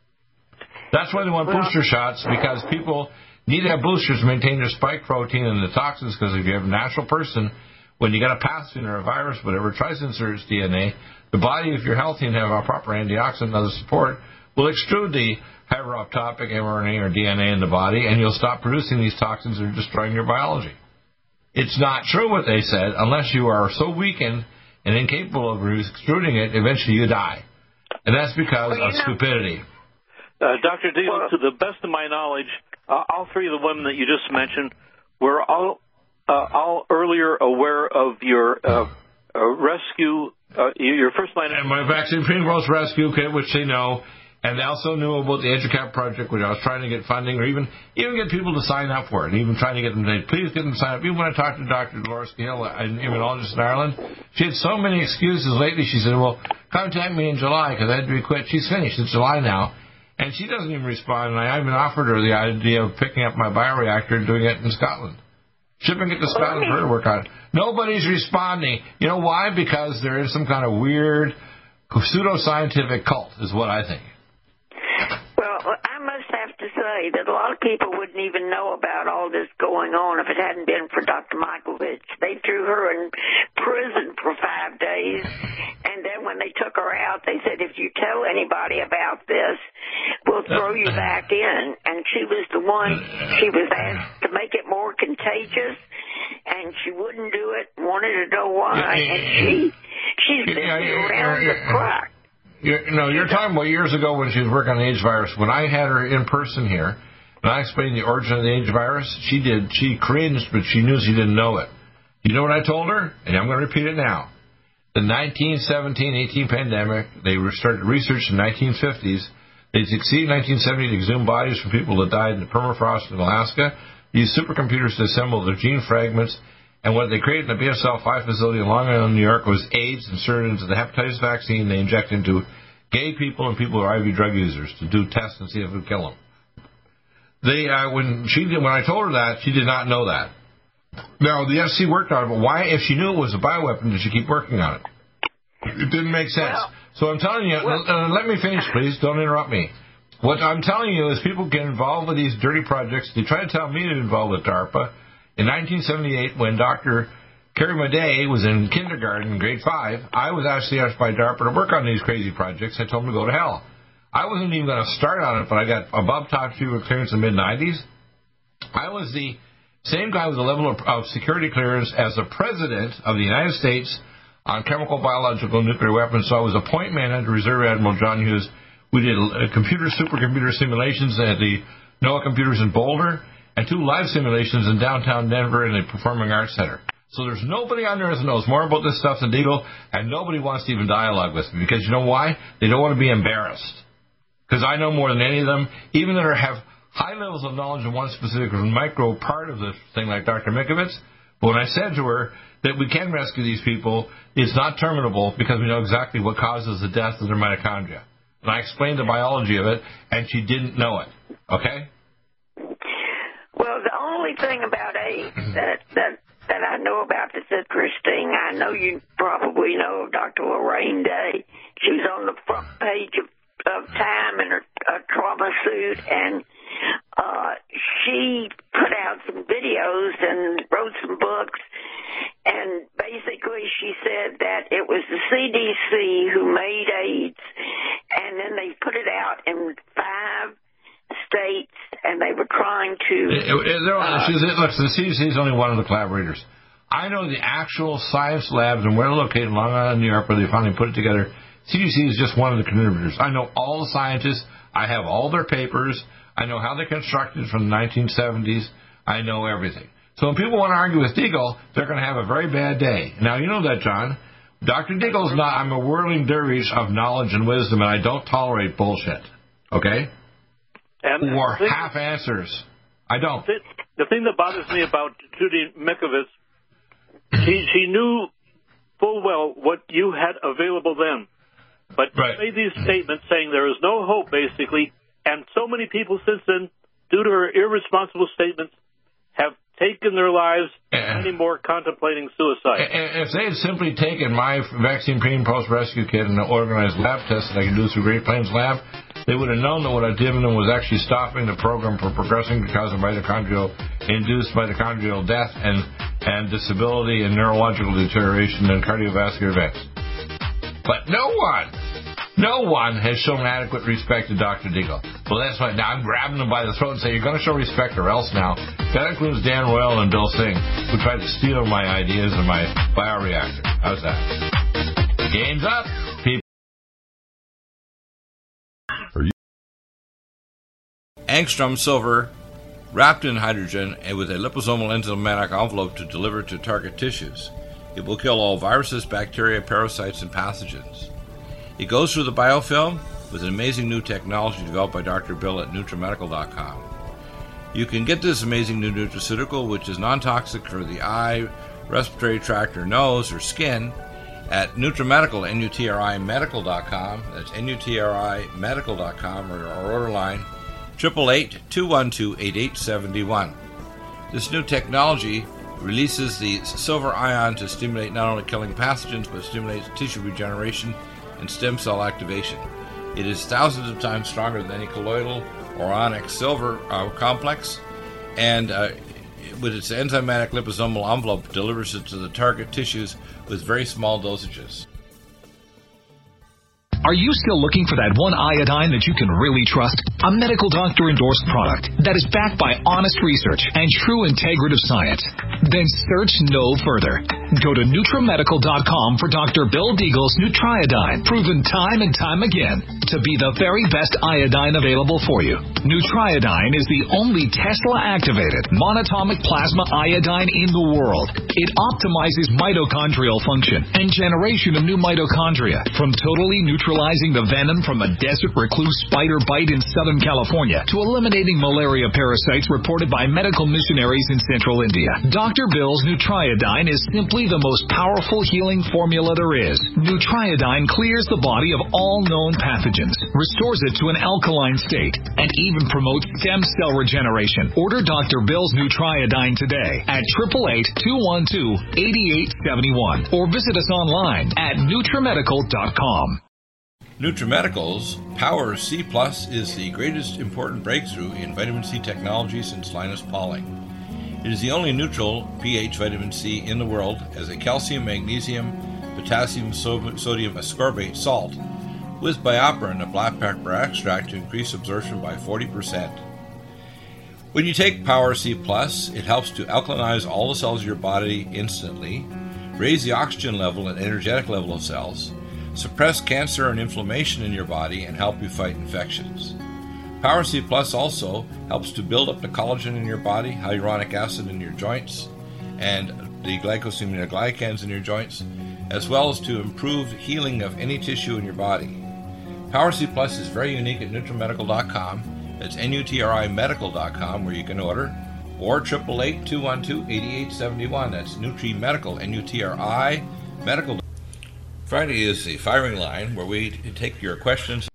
That's why they want booster shots, because people need to have boosters to maintain their spike protein and the toxins, because if you have a natural person, when you get a pathogen or a virus, whatever, tries to insert its D N A, the body, if you're healthy and have a proper antioxidant and other support, will extrude the heteroptopic mRNA or D N A in the body, and you'll stop producing these toxins that are destroying your biology. It's not true what they said. Unless you are so weakened and incapable of extruding it, eventually you die. And that's because well, of know. stupidity. Uh, Doctor Deagle, to the best of my knowledge, uh, all three of the women that you just mentioned were all uh, all earlier aware of your uh, uh, rescue, uh, your first line. And my vaccine pre-enrolled rescue kit, which they know. And they also knew about the EduCap project, which I was trying to get funding, or even even get people to sign up for it, and even trying to get them to please get them to sign up. Even when I talked to Doctor Dolores Cahill, an immunologist in Ireland, she had so many excuses lately. She said, well, contact me in July, because I had to be quit. She's finished. It's July now. And she doesn't even respond, and I even offered her the idea of picking up my bioreactor and doing it in Scotland. Shipping it to Scotland for her to work on it. Nobody's responding. You know why? Because there is some kind of weird pseudo-scientific cult, is what I think. Well, I must have to say that a lot of people wouldn't even know about all this going on if it hadn't been for Doctor Mikovits. They threw her in prison for five days, and then when they took her out, they said, if you tell anybody about this, we'll throw you back in. And she was the one, she was asked to make it more contagious, and she wouldn't do it, wanted to know why, and she, she's busy around the clock. You're, no, you're talking about years ago when she was working on the AIDS virus. When I had her in person here, and I explained the origin of the AIDS virus, she did. She cringed, but she knew she didn't know it. You know what I told her? And I'm going to repeat it now. The nineteen seventeen eighteen pandemic, they started research in the nineteen fifties. They succeeded in nineteen seventy to exhume bodies from people that died in the permafrost in Alaska, used supercomputers to assemble their gene fragments, and what they created in the B S L five facility in Long Island, New York, was AIDS inserted into the hepatitis vaccine they inject into gay people and people who are I V drug users to do tests and see if it would kill them. They, uh, when she did, when I told her that, she did not know that. Now, the F C C worked on it, but why, if she knew it was a bioweapon, did she keep working on it? It didn't make sense. Well, so I'm telling you, well, uh, let me finish, please. Don't interrupt me. What I'm telling you is people get involved with these dirty projects. They try to tell me to get involved with DARPA. In nineteen seventy-eight, when Doctor Kerry Madej was in kindergarten, grade five, I was actually asked by DARPA to work on these crazy projects. I told them to go to hell. I wasn't even going to start on it, but I got above top secret clearance in the mid nineties. I was the same guy with the level of, of security clearance as the President of the United States on chemical, biological, nuclear weapons. So I was a point man under Reserve Admiral John Hughes. We did uh, computer, supercomputer simulations at the NOAA computers in Boulder. and two live simulations in downtown Denver in the Performing Arts Center. So there's nobody on earth who knows more about this stuff than Deagle, and nobody wants to even dialogue with me, because you know why? They don't want to be embarrassed. Because I know more than any of them, even that are, have high levels of knowledge in one specific micro part of this thing like Doctor Mikovits. But when I said to her that we can rescue these people, it's not terminable because we know exactly what causes the death of their mitochondria. And I explained the biology of it, and she didn't know it. Okay? Well, the only thing about AIDS that, that, that I know about is that Christine, I know you probably know of Doctor Lorraine Day. She was on the front page of, of Time in her uh, trauma suit, and uh, she put out some videos and wrote some books, and basically she said that it was the C D C who made AIDS, and then they put it out in five states, and they were trying to... It, it, uh, look, the C D C is only one of the collaborators. I know the actual science labs and where they're located in Long Island, New York, where they finally put it together. C D C is just one of the contributors. I know all the scientists. I have all their papers. I know how they constructed from the nineteen seventies. I know everything. So when people want to argue with Deagle, they're going to have a very bad day. Now, you know that, John. Doctor Deagle's not... I'm a whirling dervish of knowledge and wisdom, and I don't tolerate bullshit. Okay? And or thing, half answers. I don't. The, the thing that bothers me about Judy Mikovits, she, she knew full well what you had available then. But right. she made these statements saying there is no hope, basically, and so many people since then, due to her irresponsible statements, have taken their lives, and many more contemplating suicide. If they had simply taken my vaccine pre- and post-rescue kit and the organized lab test that I can do through Great Plains Lab, they would have known that what I'd given them was actually stopping the program from progressing because of mitochondrial-induced mitochondrial death and, and disability and neurological deterioration and cardiovascular events. But no one, no one has shown adequate respect to Doctor Deagle. Well, that's why now I'm grabbing them by the throat and saying, you're going to show respect or else now. That includes Dan Royal and Bill Singh, who tried to steal my ideas and my bioreactor. How's that? Game's up, people. Angstrom silver wrapped in hydrogen and with a liposomal enzymatic envelope to deliver to target tissues. It will kill all viruses, bacteria, parasites, and pathogens. It goes through the biofilm with an amazing new technology developed by Doctor Bill at NutriMedical dot com. You can get this amazing new nutraceutical, which is non-toxic for the eye, respiratory tract, or nose, or skin, at NutriMedical, N U T R I Medical dot com. That's N U T R I Medical dot com, or our order line, eight eight eight, two one two, eight eight seven one. This new technology releases the silver ion to stimulate not only killing pathogens, but stimulates tissue regeneration and stem cell activation. It is thousands of times stronger than any colloidal or onyx silver uh, complex, and uh, with its enzymatic liposomal envelope, delivers it to the target tissues with very small dosages. Are you still looking for that one iodine that you can really trust? A medical doctor-endorsed product that is backed by honest research and true integrative science? Then search no further. Go to NutriMedical dot com for Doctor Bill Deagle's Nutriodine, proven time and time again to be the very best iodine available for you. Nutriodine is the only Tesla-activated monatomic plasma iodine in the world. It optimizes mitochondrial function and generation of new mitochondria, from totally neutralizing the venom from a desert recluse spider bite in Southern California to eliminating malaria parasites reported by medical missionaries in Central India. Doctor Bill's Nutriodine is simply the most powerful healing formula there is. Nutriodine clears the body of all known pathogens, restores it to an alkaline state, and even promotes stem cell regeneration. Order Doctor Bill's Nutriodine today at eight eight eight, two one two, eight eight seven one or visit us online at NutriMedical dot com. NutriMedical's Power C Plus is the greatest important breakthrough in vitamin C technology since Linus Pauling. It is the only neutral pH vitamin C in the world as a calcium, magnesium, potassium, sodium ascorbate salt with BioPerine, a black pepper extract, to increase absorption by forty percent. When you take Power C Plus, it helps to alkalinize all the cells of your body instantly, raise the oxygen level and energetic level of cells, suppress cancer and inflammation in your body, and help you fight infections. Power C Plus also helps to build up the collagen in your body, hyaluronic acid in your joints, and the glycosaminoglycans in your joints, as well as to improve healing of any tissue in your body. Power C Plus is very unique at NutriMedical dot com. It's N U T R I medical dot com where you can order, or eight eight eight, two one two, eight eight seven one. That's NutriMedical, N U T R I medical. Friday is the firing line where we take your questions.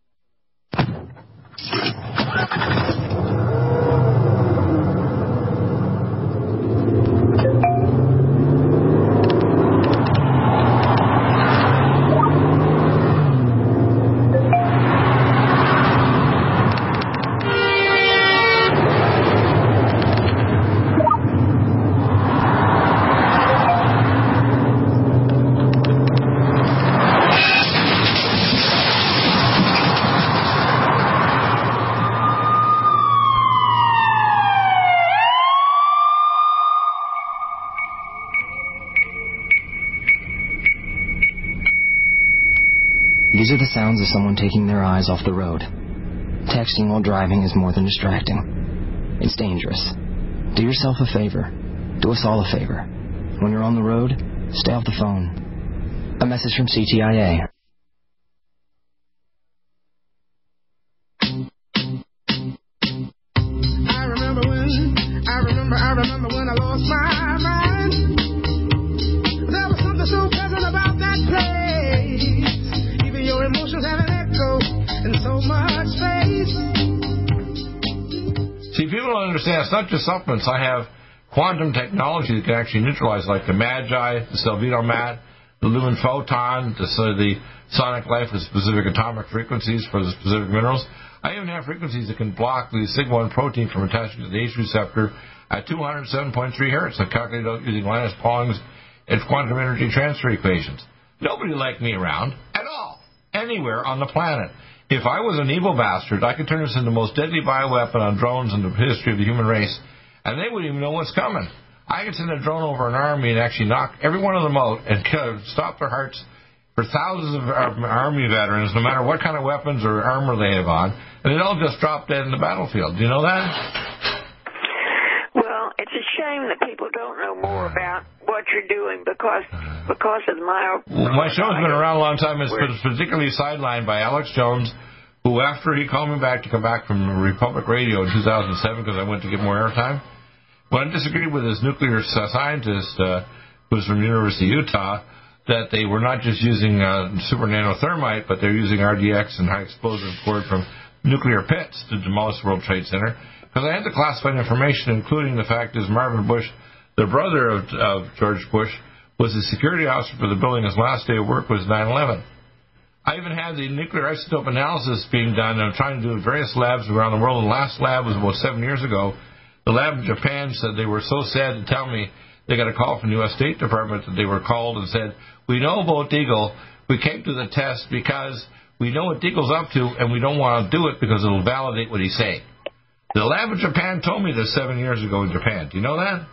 These are the sounds of someone taking their eyes off the road. Texting while driving is more than distracting. It's dangerous. Do yourself a favor. Do us all a favor. When you're on the road, stay off the phone. A message from C T I A. I remember when, I remember, I remember when I lost my mind. There was something so pleasant about that place. Your emotions have an echo in so much space. See, people don't understand. It's not just supplements. I have quantum technology that can actually neutralize, like the Magi, the Selvitomat, the Lumen Photon, the, the Sonic Life with specific atomic frequencies for the specific minerals. I even have frequencies that can block the sigma one protein from attaching to the H receptor at two hundred seven point three hertz. I calculated out using Linus Pauling's and quantum energy transfer equations. Nobody liked me around at all, anywhere on the planet. If I was an evil bastard, I could turn this into the most deadly bioweapon on drones in the history of the human race, and they wouldn't even know what's coming. I could send a drone over an army and actually knock every one of them out and kill, stop their hearts for thousands of army veterans, no matter what kind of weapons or armor they have on, and they'd all just drop dead in the battlefield. Do you know that? Well, it's a shame that people don't know more about what you're doing because because of my... Well, my show's been around a long time. It's been particularly sidelined by Alex Jones, who, after he called me back to come back from Republic Radio in two thousand seven because I went to get more airtime, when I disagreed with his nuclear scientist, uh, who was from the University of Utah, that they were not just using uh, super nanothermite, but they're using R D X and high explosive cord from nuclear pits to demolish the World Trade Center. Because I had the classified information, including the fact that Marvin Bush, the brother of, of George Bush, was the security officer for the building. His last day of work was nine eleven. I even had the nuclear isotope analysis being done. I'm trying to do it at various labs around the world. The last lab was about seven years ago. The lab in Japan said they were so sad to tell me they got a call from the U S State Department that they were called and said, we know about Deagle. We came to the test because we know what Deagle's up to, and we don't want to do it because it'll validate what he's saying. The lab in Japan told me this seven years ago in Japan. Do you know that?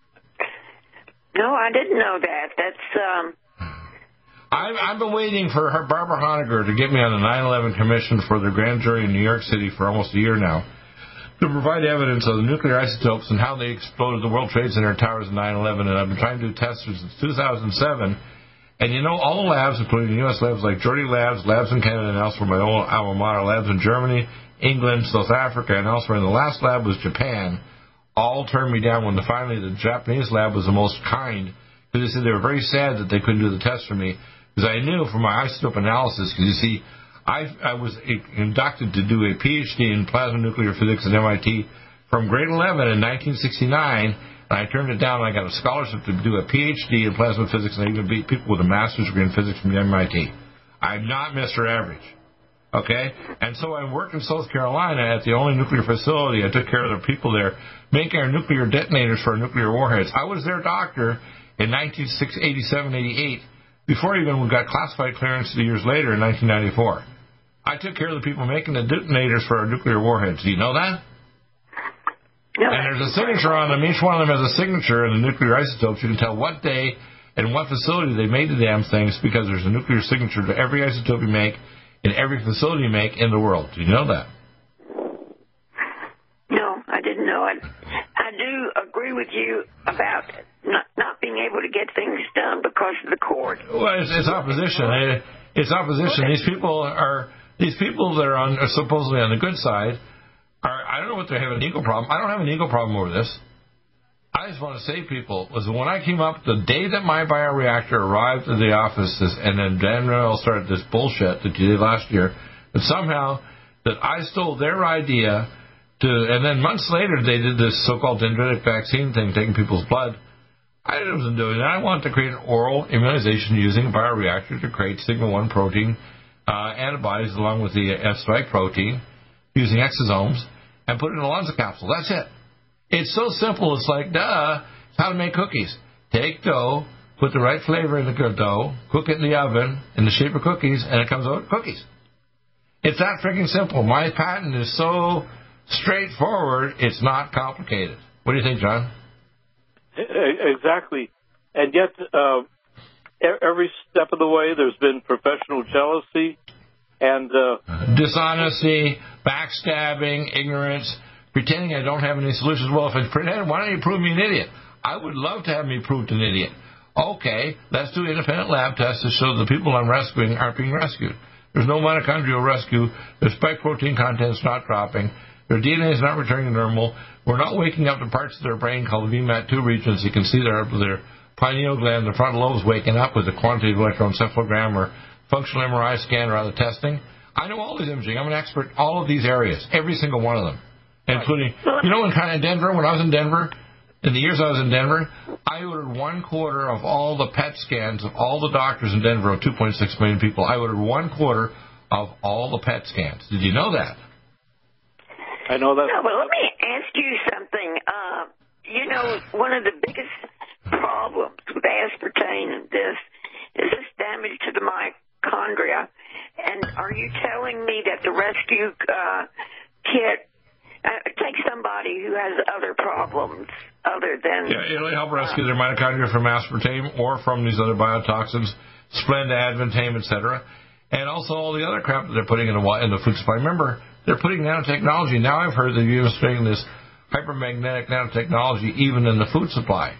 No, I didn't know that. That's, um... I've, I've been waiting for her, Barbara Honegger, to get me on the nine eleven Commission for the grand jury in New York City for almost a year now, to provide evidence of the nuclear isotopes and how they exploded the World Trade Center towers in nine eleven, and I've been trying to do tests since two thousand seven. And you know, all the labs, including U S labs like Geordie Labs, labs in Canada and elsewhere, my own alma mater, labs in Germany, England, South Africa, and elsewhere, and the last lab was Japan, all turned me down when the, finally the Japanese lab was the most kind, because they said they were very sad that they couldn't do the test for me, because I knew from my isotope analysis, because you see, I, I was inducted to do a P H D in plasma nuclear physics at M I T from grade eleven in nineteen sixty-nine, and I turned it down, and I got a scholarship to do a P H D in plasma physics, and I even beat people with a master's degree in physics from M I T. I'm not Mister Average, okay? And so I worked in South Carolina at the only nuclear facility. I took care of the people there making our nuclear detonators for our nuclear warheads. I was their doctor in nineteen eighty-seven, eighty-eight, before even we got classified clearance two years later in nineteen ninety-four. I took care of the people making the detonators for our nuclear warheads. Do you know that? No, and there's a signature on them. Each one of them has a signature in the nuclear isotopes. You can tell what day and what facility they made the damn things because there's a nuclear signature to every isotope you make in every facility you make in the world. Do you know that? know, I, I do agree with you about not, not being able to get things done because of the court. Well, it's, it's opposition. It's opposition. These people are these people that are on are supposedly on the good side. Are, I don't know what they have an ego problem. I don't have an ego problem over this. I just want to say, people, was when I came up, the day that my bioreactor arrived at the office, and then Dan Royal started this bullshit that you did last year, that somehow that I stole their idea to, and then months later they did this so-called dendritic vaccine thing, taking people's blood. I wasn't doing that. I wanted to create an oral immunization using a bioreactor to create sigma one protein uh, antibodies along with the S-spike protein using exosomes and put it in a Lonza capsule. That's it. It's so simple. It's like, duh, it's how to make cookies. Take dough, put the right flavor in the good dough, cook it in the oven in the shape of cookies, and it comes out cookies. It's that freaking simple. My patent is so straightforward, it's not complicated. What do you think, John? Exactly. And yet, uh, every step of the way, there's been professional jealousy and uh, dishonesty, backstabbing, ignorance, pretending I don't have any solutions. Well, if I pretend, why don't you prove me an idiot? I would love to have me proved an idiot. Okay, let's do independent lab tests to show the people I'm rescuing aren't being rescued. There's no mitochondrial rescue. Their spike protein content's not dropping. Their D N A is not returning to normal. We're not waking up the parts of their brain called the V MAT two regions. You can see their, their pineal gland, the frontal lobe is waking up with a quantitative electroencephalogram or functional M R I scan or other testing. I know all this imaging. I'm an expert in all of these areas, every single one of them, including, you know, in kind of Denver, when I was in Denver, in the years I was in Denver, I ordered one quarter of all the P E T scans of all the doctors in Denver, of two point six million people. I ordered one quarter of all the P E T scans. Did you know that? I know that. No, but let me ask you something. Uh, you know, one of the biggest problems with aspartame and this is this damage to the mitochondria. And are you telling me that the rescue uh, kit uh, takes somebody who has other problems other than... Yeah, it'll help rescue uh, their mitochondria from aspartame or from these other biotoxins, Splenda, Advantame, et cetera, and also all the other crap that they're putting in the, in the food supply. Remember, they're putting nanotechnology. Now I've heard that you're using this hypermagnetic nanotechnology even in the food supply.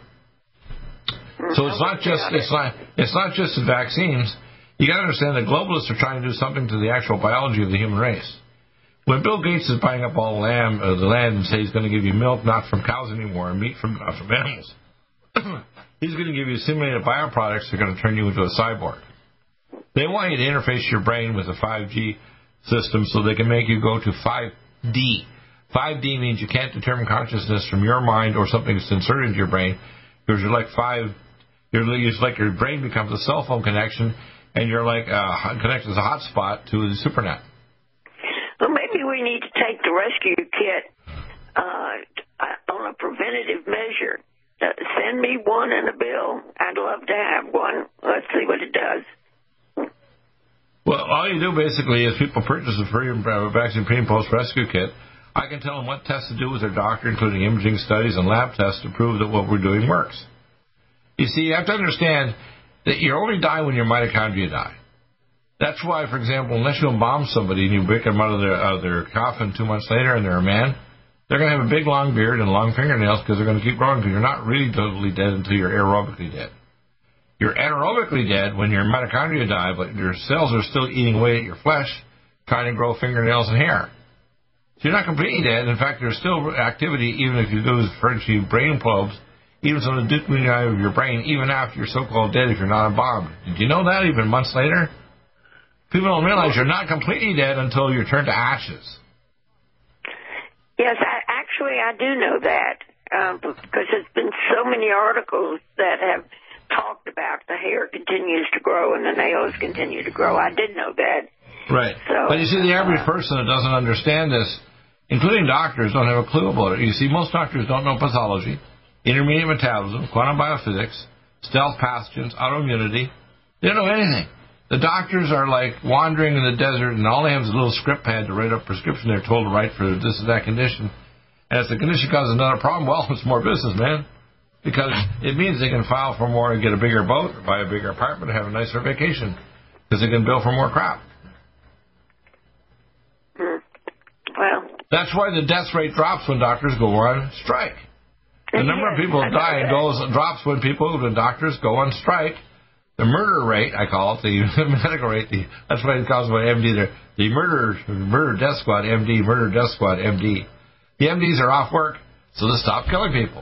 So it's not just it's not it's not just the vaccines. You got to understand that globalists are trying to do something to the actual biology of the human race. When Bill Gates is buying up all the land, uh, the land and say he's going to give you milk not from cows anymore and meat from uh, from animals, he's going to give you simulated bioproducts that are going to turn you into a cyborg. They want you to interface your brain with a five G system so they can make you go to five D. five D means you can't determine consciousness from your mind or something that's inserted into your brain, because you're like five. You're it's like your brain becomes a cell phone connection, and you're like uh, connected as a hotspot to the supernet. Well, maybe we need to take the rescue kit uh, on a preventative measure. Uh, send me one in a bill. I'd love to have one. Let's see what it does. Well, all you do basically is people purchase a free uh, vaccine pre and post rescue kit. I can tell them what tests to do with their doctor, including imaging studies and lab tests to prove that what we're doing works. You see, you have to understand that you only die when your mitochondria die. That's why, for example, unless you embalm somebody and you break them out of their, out of their coffin two months later and they're a man, they're going to have a big long beard and long fingernails because they're going to keep growing, because you're not really totally dead until you're aerobically dead. You're anaerobically dead when your mitochondria die, but your cells are still eating away at your flesh, trying to grow fingernails and hair. So you're not completely dead. In fact, there's still activity even if you do Frenchie brain probes, even some of the nuclei of your brain, even after you're so-called dead if you're not embalmed. Did you know that even months later? People don't realize you're not completely dead until you're turned to ashes. Yes, I, actually I do know that um, because there's been so many articles that have talked about the hair continues to grow and the nails continue to grow. I did know that. Right. So, but you see, the average person that doesn't understand this, including doctors, don't have a clue about it. You see, most doctors don't know pathology, intermediate metabolism, quantum biophysics, stealth pathogens, autoimmunity. They don't know anything. The doctors are like wandering in the desert, and all they have is a little script pad to write up prescription they're told to write for this or that condition. And if the condition causes another problem, well, it's more business, man. Because it means they can file for more and get a bigger boat, or buy a bigger apartment, or have a nicer vacation. Because they can bill for more crap. Hmm. Well, That's why the death rate drops when doctors go on strike. The number of people dying goes drops when people, when doctors go on strike. The murder rate, I call it, the medical rate, the, that's why it calls it M D. The, the murder, murder death squad, M D, murder death squad, M D. The M Ds are off work, so they stop killing people.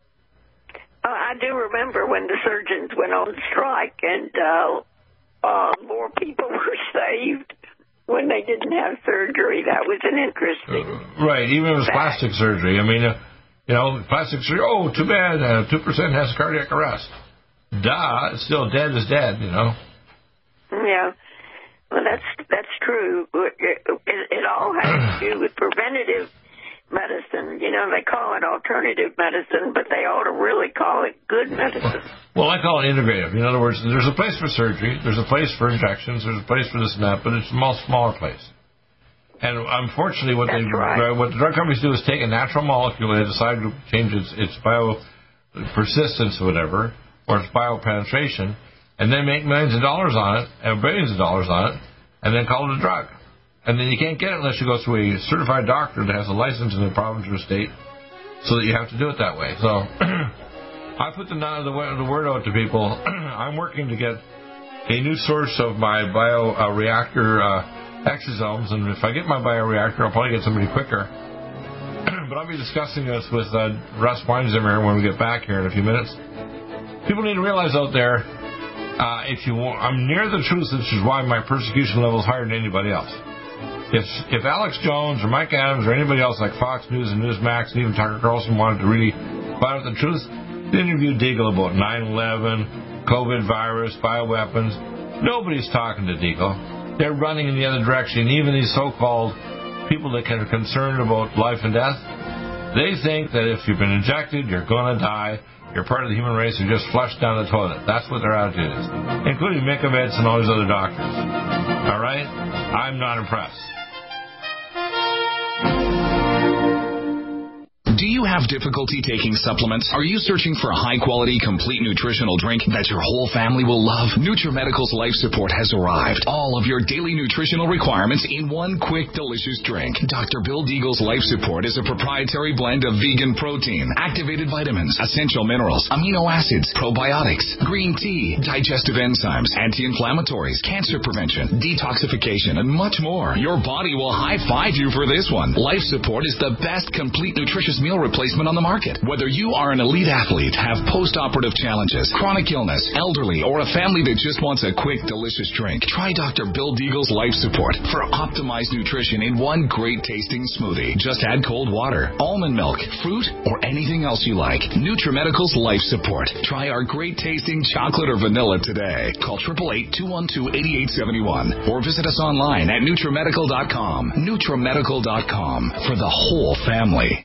Uh, I do remember when the surgeons went on strike, and uh, uh, more people were saved when they didn't have surgery. That was an interesting uh, Right, even if it was fact. plastic surgery. I mean, uh, you know, plastic surgery, oh, too bad, uh, two percent has cardiac arrest. Duh, it's still dead is dead, you know. Yeah, well, that's that's true. It, it, it all has to do with preventative medicine. You know, they call it alternative medicine, but they ought to really call it good medicine. Well, I call it integrative. In other words, there's a place for surgery, there's a place for injections, there's a place for this and that, but it's a much smaller place. And unfortunately, what That's they right. what the drug companies do is take a natural molecule, they decide to change its its bio persistence or whatever, or its biopenetration, and then make millions of dollars on it, and billions of dollars on it, and then call it a drug. And then you can't get it unless you go through a certified doctor that has a license in the province or state, so that you have to do it that way. So I put the, the, the word out to people. I'm working to get a new source of my bioreactor uh, exosomes, and if I get my bioreactor, I'll probably get somebody quicker. But I'll be discussing this with uh, Russ Weinzimmer when we get back here in a few minutes. People need to realize out there, uh, if you want, I'm near the truth, which is why my persecution level is higher than anybody else. If if Alex Jones or Mike Adams or anybody else like Fox News and Newsmax and even Tucker Carlson wanted to really find out the truth, they interviewed Deagle about nine eleven, COVID virus, bioweapons. Nobody's talking to Deagle. They're running in the other direction. Even these so-called people that are concerned about life and death, they think that if you've been injected, you're going to die. You're part of the human race. You're just flushed down the toilet. That's what their attitude is, including Mikovits and all these other doctors. All right? I'm not impressed. Do you have difficulty taking supplements? Are you searching for a high-quality, complete nutritional drink that your whole family will love? NutriMedical's Life Support has arrived. All of your daily nutritional requirements in one quick, delicious drink. Doctor Bill Deagle's Life Support is a proprietary blend of vegan protein, activated vitamins, essential minerals, amino acids, probiotics, green tea, digestive enzymes, anti-inflammatories, cancer prevention, detoxification, and much more. Your body will high-five you for this one. Life Support is the best complete nutritious meal replacement on the market. Whether you are an elite athlete, have post-operative challenges, chronic illness, elderly, or a family that just wants a quick, delicious drink, try Doctor Bill Deagle's Life Support for optimized nutrition in one great-tasting smoothie. Just add cold water, almond milk, fruit, or anything else you like. NutriMedical's Life Support. Try our great-tasting chocolate or vanilla today. Call eight eight eight, two one two, eight eight seven one or visit us online at NutriMedical dot com. NutriMedical dot com for the whole family.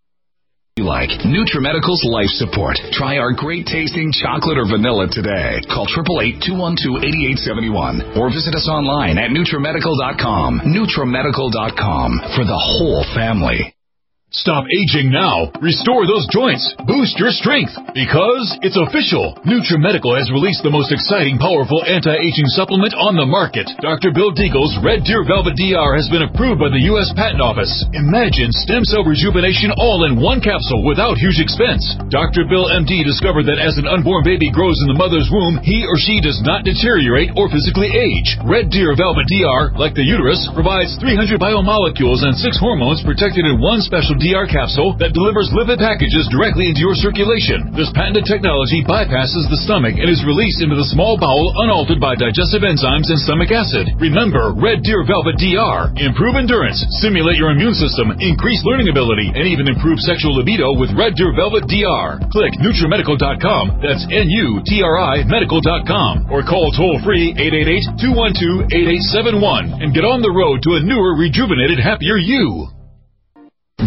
You like NutriMedical's Life Support. Try our great-tasting chocolate or vanilla today. Call eight eight eight, two one two, eight eight seven one or visit us online at NutriMedical dot com. NutriMedical dot com for the whole family. Stop aging now. Restore those joints. Boost your strength. Because it's official. NutriMedical has released the most exciting, powerful anti-aging supplement on the market. Doctor Bill Deagle's Red Deer Velvet D R has been approved by the U S Patent Office. Imagine stem cell rejuvenation all in one capsule without huge expense. Doctor Bill M D discovered that as an unborn baby grows in the mother's womb, he or she does not deteriorate or physically age. Red Deer Velvet D R, like the uterus, provides three hundred biomolecules and six hormones protected in one special D R capsule that delivers lipid packages directly into your circulation. This patented technology bypasses the stomach and is released into the small bowel unaltered by digestive enzymes and stomach acid. Remember, Red Deer Velvet D R. Improve endurance, stimulate your immune system, increase learning ability, and even improve sexual libido with Red Deer Velvet D R. Click NutriMedical dot com, that's N U T R I medical dot com, or call toll-free eight eight eight, two one two, eight eight seven one and get on the road to a newer, rejuvenated, happier you.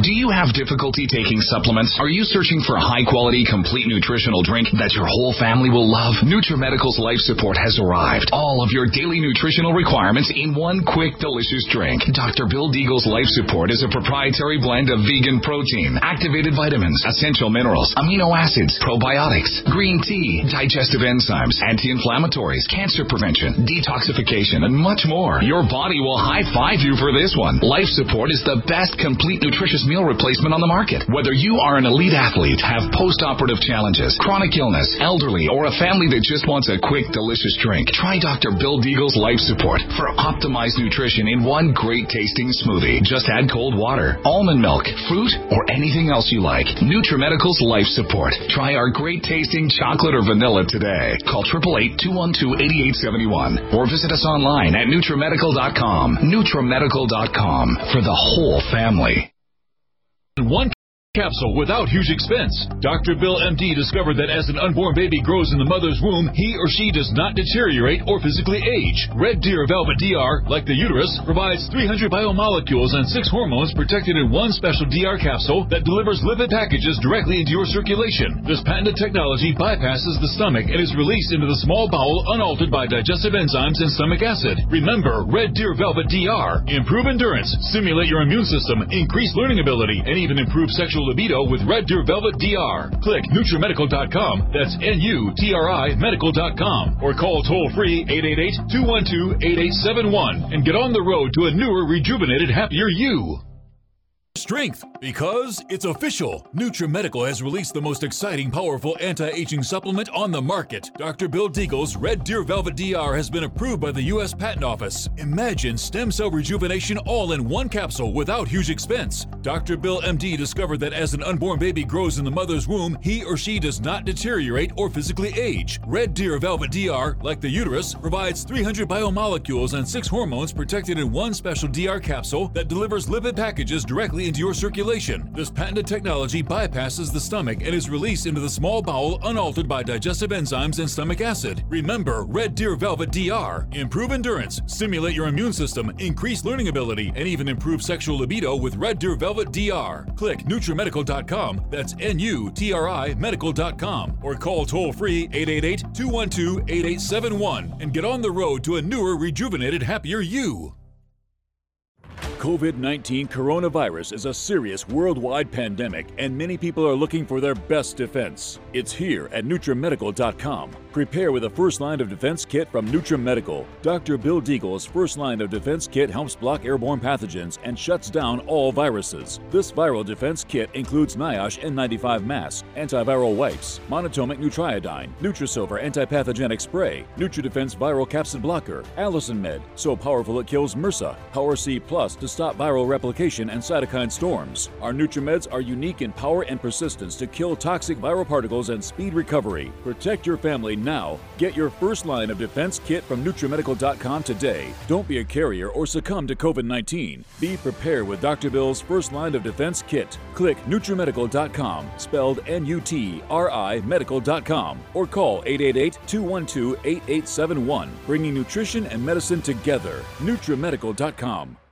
Do you have difficulty taking supplements? Are you searching for a high-quality, complete nutritional drink that your whole family will love? NutriMedical's Life Support has arrived. All of your daily nutritional requirements in one quick, delicious drink. Doctor Bill Deagle's Life Support is a proprietary blend of vegan protein, activated vitamins, essential minerals, amino acids, probiotics, green tea, digestive enzymes, anti-inflammatories, cancer prevention, detoxification, and much more. Your body will high-five you for this one. Life Support is the best complete nutritious meal replacement on the market. Whether you are an elite athlete, have post-operative challenges, chronic illness, elderly, or a family that just wants a quick, delicious drink, try Doctor Bill Deagle's Life Support for optimized nutrition in one great tasting smoothie. Just add cold water, almond milk, fruit, or anything else you like. NutriMedical's Life Support. Try our great tasting chocolate or vanilla today. Call eight eight eight, two one two, eight eight seven one or visit us online at NutriMedical dot com. NutriMedical dot com for the whole family. One capsule without huge expense. Doctor Bill M D discovered that as an unborn baby grows in the mother's womb, he or she does not deteriorate or physically age. Red Deer Velvet D R, like the uterus, provides three hundred biomolecules and six hormones protected in one special D R capsule that delivers lipid packages directly into your circulation. This patented technology bypasses the stomach and is released into the small bowel unaltered by digestive enzymes and stomach acid. Remember, Red Deer Velvet D R. Improve endurance, stimulate your immune system, increase learning ability, and even improve sexual libido with Red Deer Velvet D R. Click NutriMedical dot com, that's N U T R I Medical dot com, or call toll-free eight eight eight, two one two, eight eight seven one and get on the road to a newer, rejuvenated, happier you. Strength, because it's official. NutriMedical has released the most exciting, powerful anti-aging supplement on the market. Doctor Bill Deagle's Red Deer Velvet D R has been approved by the U S Patent Office. Imagine stem cell rejuvenation all in one capsule without huge expense. Doctor Bill M D discovered that as an unborn baby grows in the mother's womb, he or she does not deteriorate or physically age. Red Deer Velvet D R, like the uterus, provides three hundred biomolecules and six hormones protected in one special D R capsule that delivers lipid packages directly into your circulation. This patented technology bypasses the stomach and is released into the small bowel unaltered by digestive enzymes and stomach acid. Remember, Red Deer Velvet D R. Improve endurance, stimulate your immune system, increase learning ability, and even improve sexual libido with Red Deer Velvet D R. Click NutriMedical dot com, that's N U T R I Medical dot com, or call toll-free eight eight eight, two one two, eight eight seven one and get on the road to a newer, rejuvenated, happier you. COVID nineteen coronavirus is a serious worldwide pandemic, and many people are looking for their best defense. It's here at NutriMedical dot com. Prepare with a first line of defense kit from NutriMedical. Doctor Bill Deagle's first line of defense kit helps block airborne pathogens and shuts down all viruses. This viral defense kit includes NIOSH N ninety-five mask, antiviral wipes, monatomic Nutriodine, Nutrisilver antipathogenic spray, NutriDefense viral capsid blocker, Allison Med, so powerful it kills MRSA, Power C Plus to stop viral replication and cytokine storms. Our NutriMeds are unique in power and persistence to kill toxic viral particles and speed recovery. Protect your family now. Get your first line of defense kit from NutriMedical dot com today. Don't be a carrier or succumb to COVID nineteen. Be prepared with Doctor Bill's first line of defense kit. Click NutriMedical dot com, spelled N U T R I Medical dot com, or call eight eight eight, two one two, eight eight seven one, bringing nutrition and medicine together. NutriMedical dot com.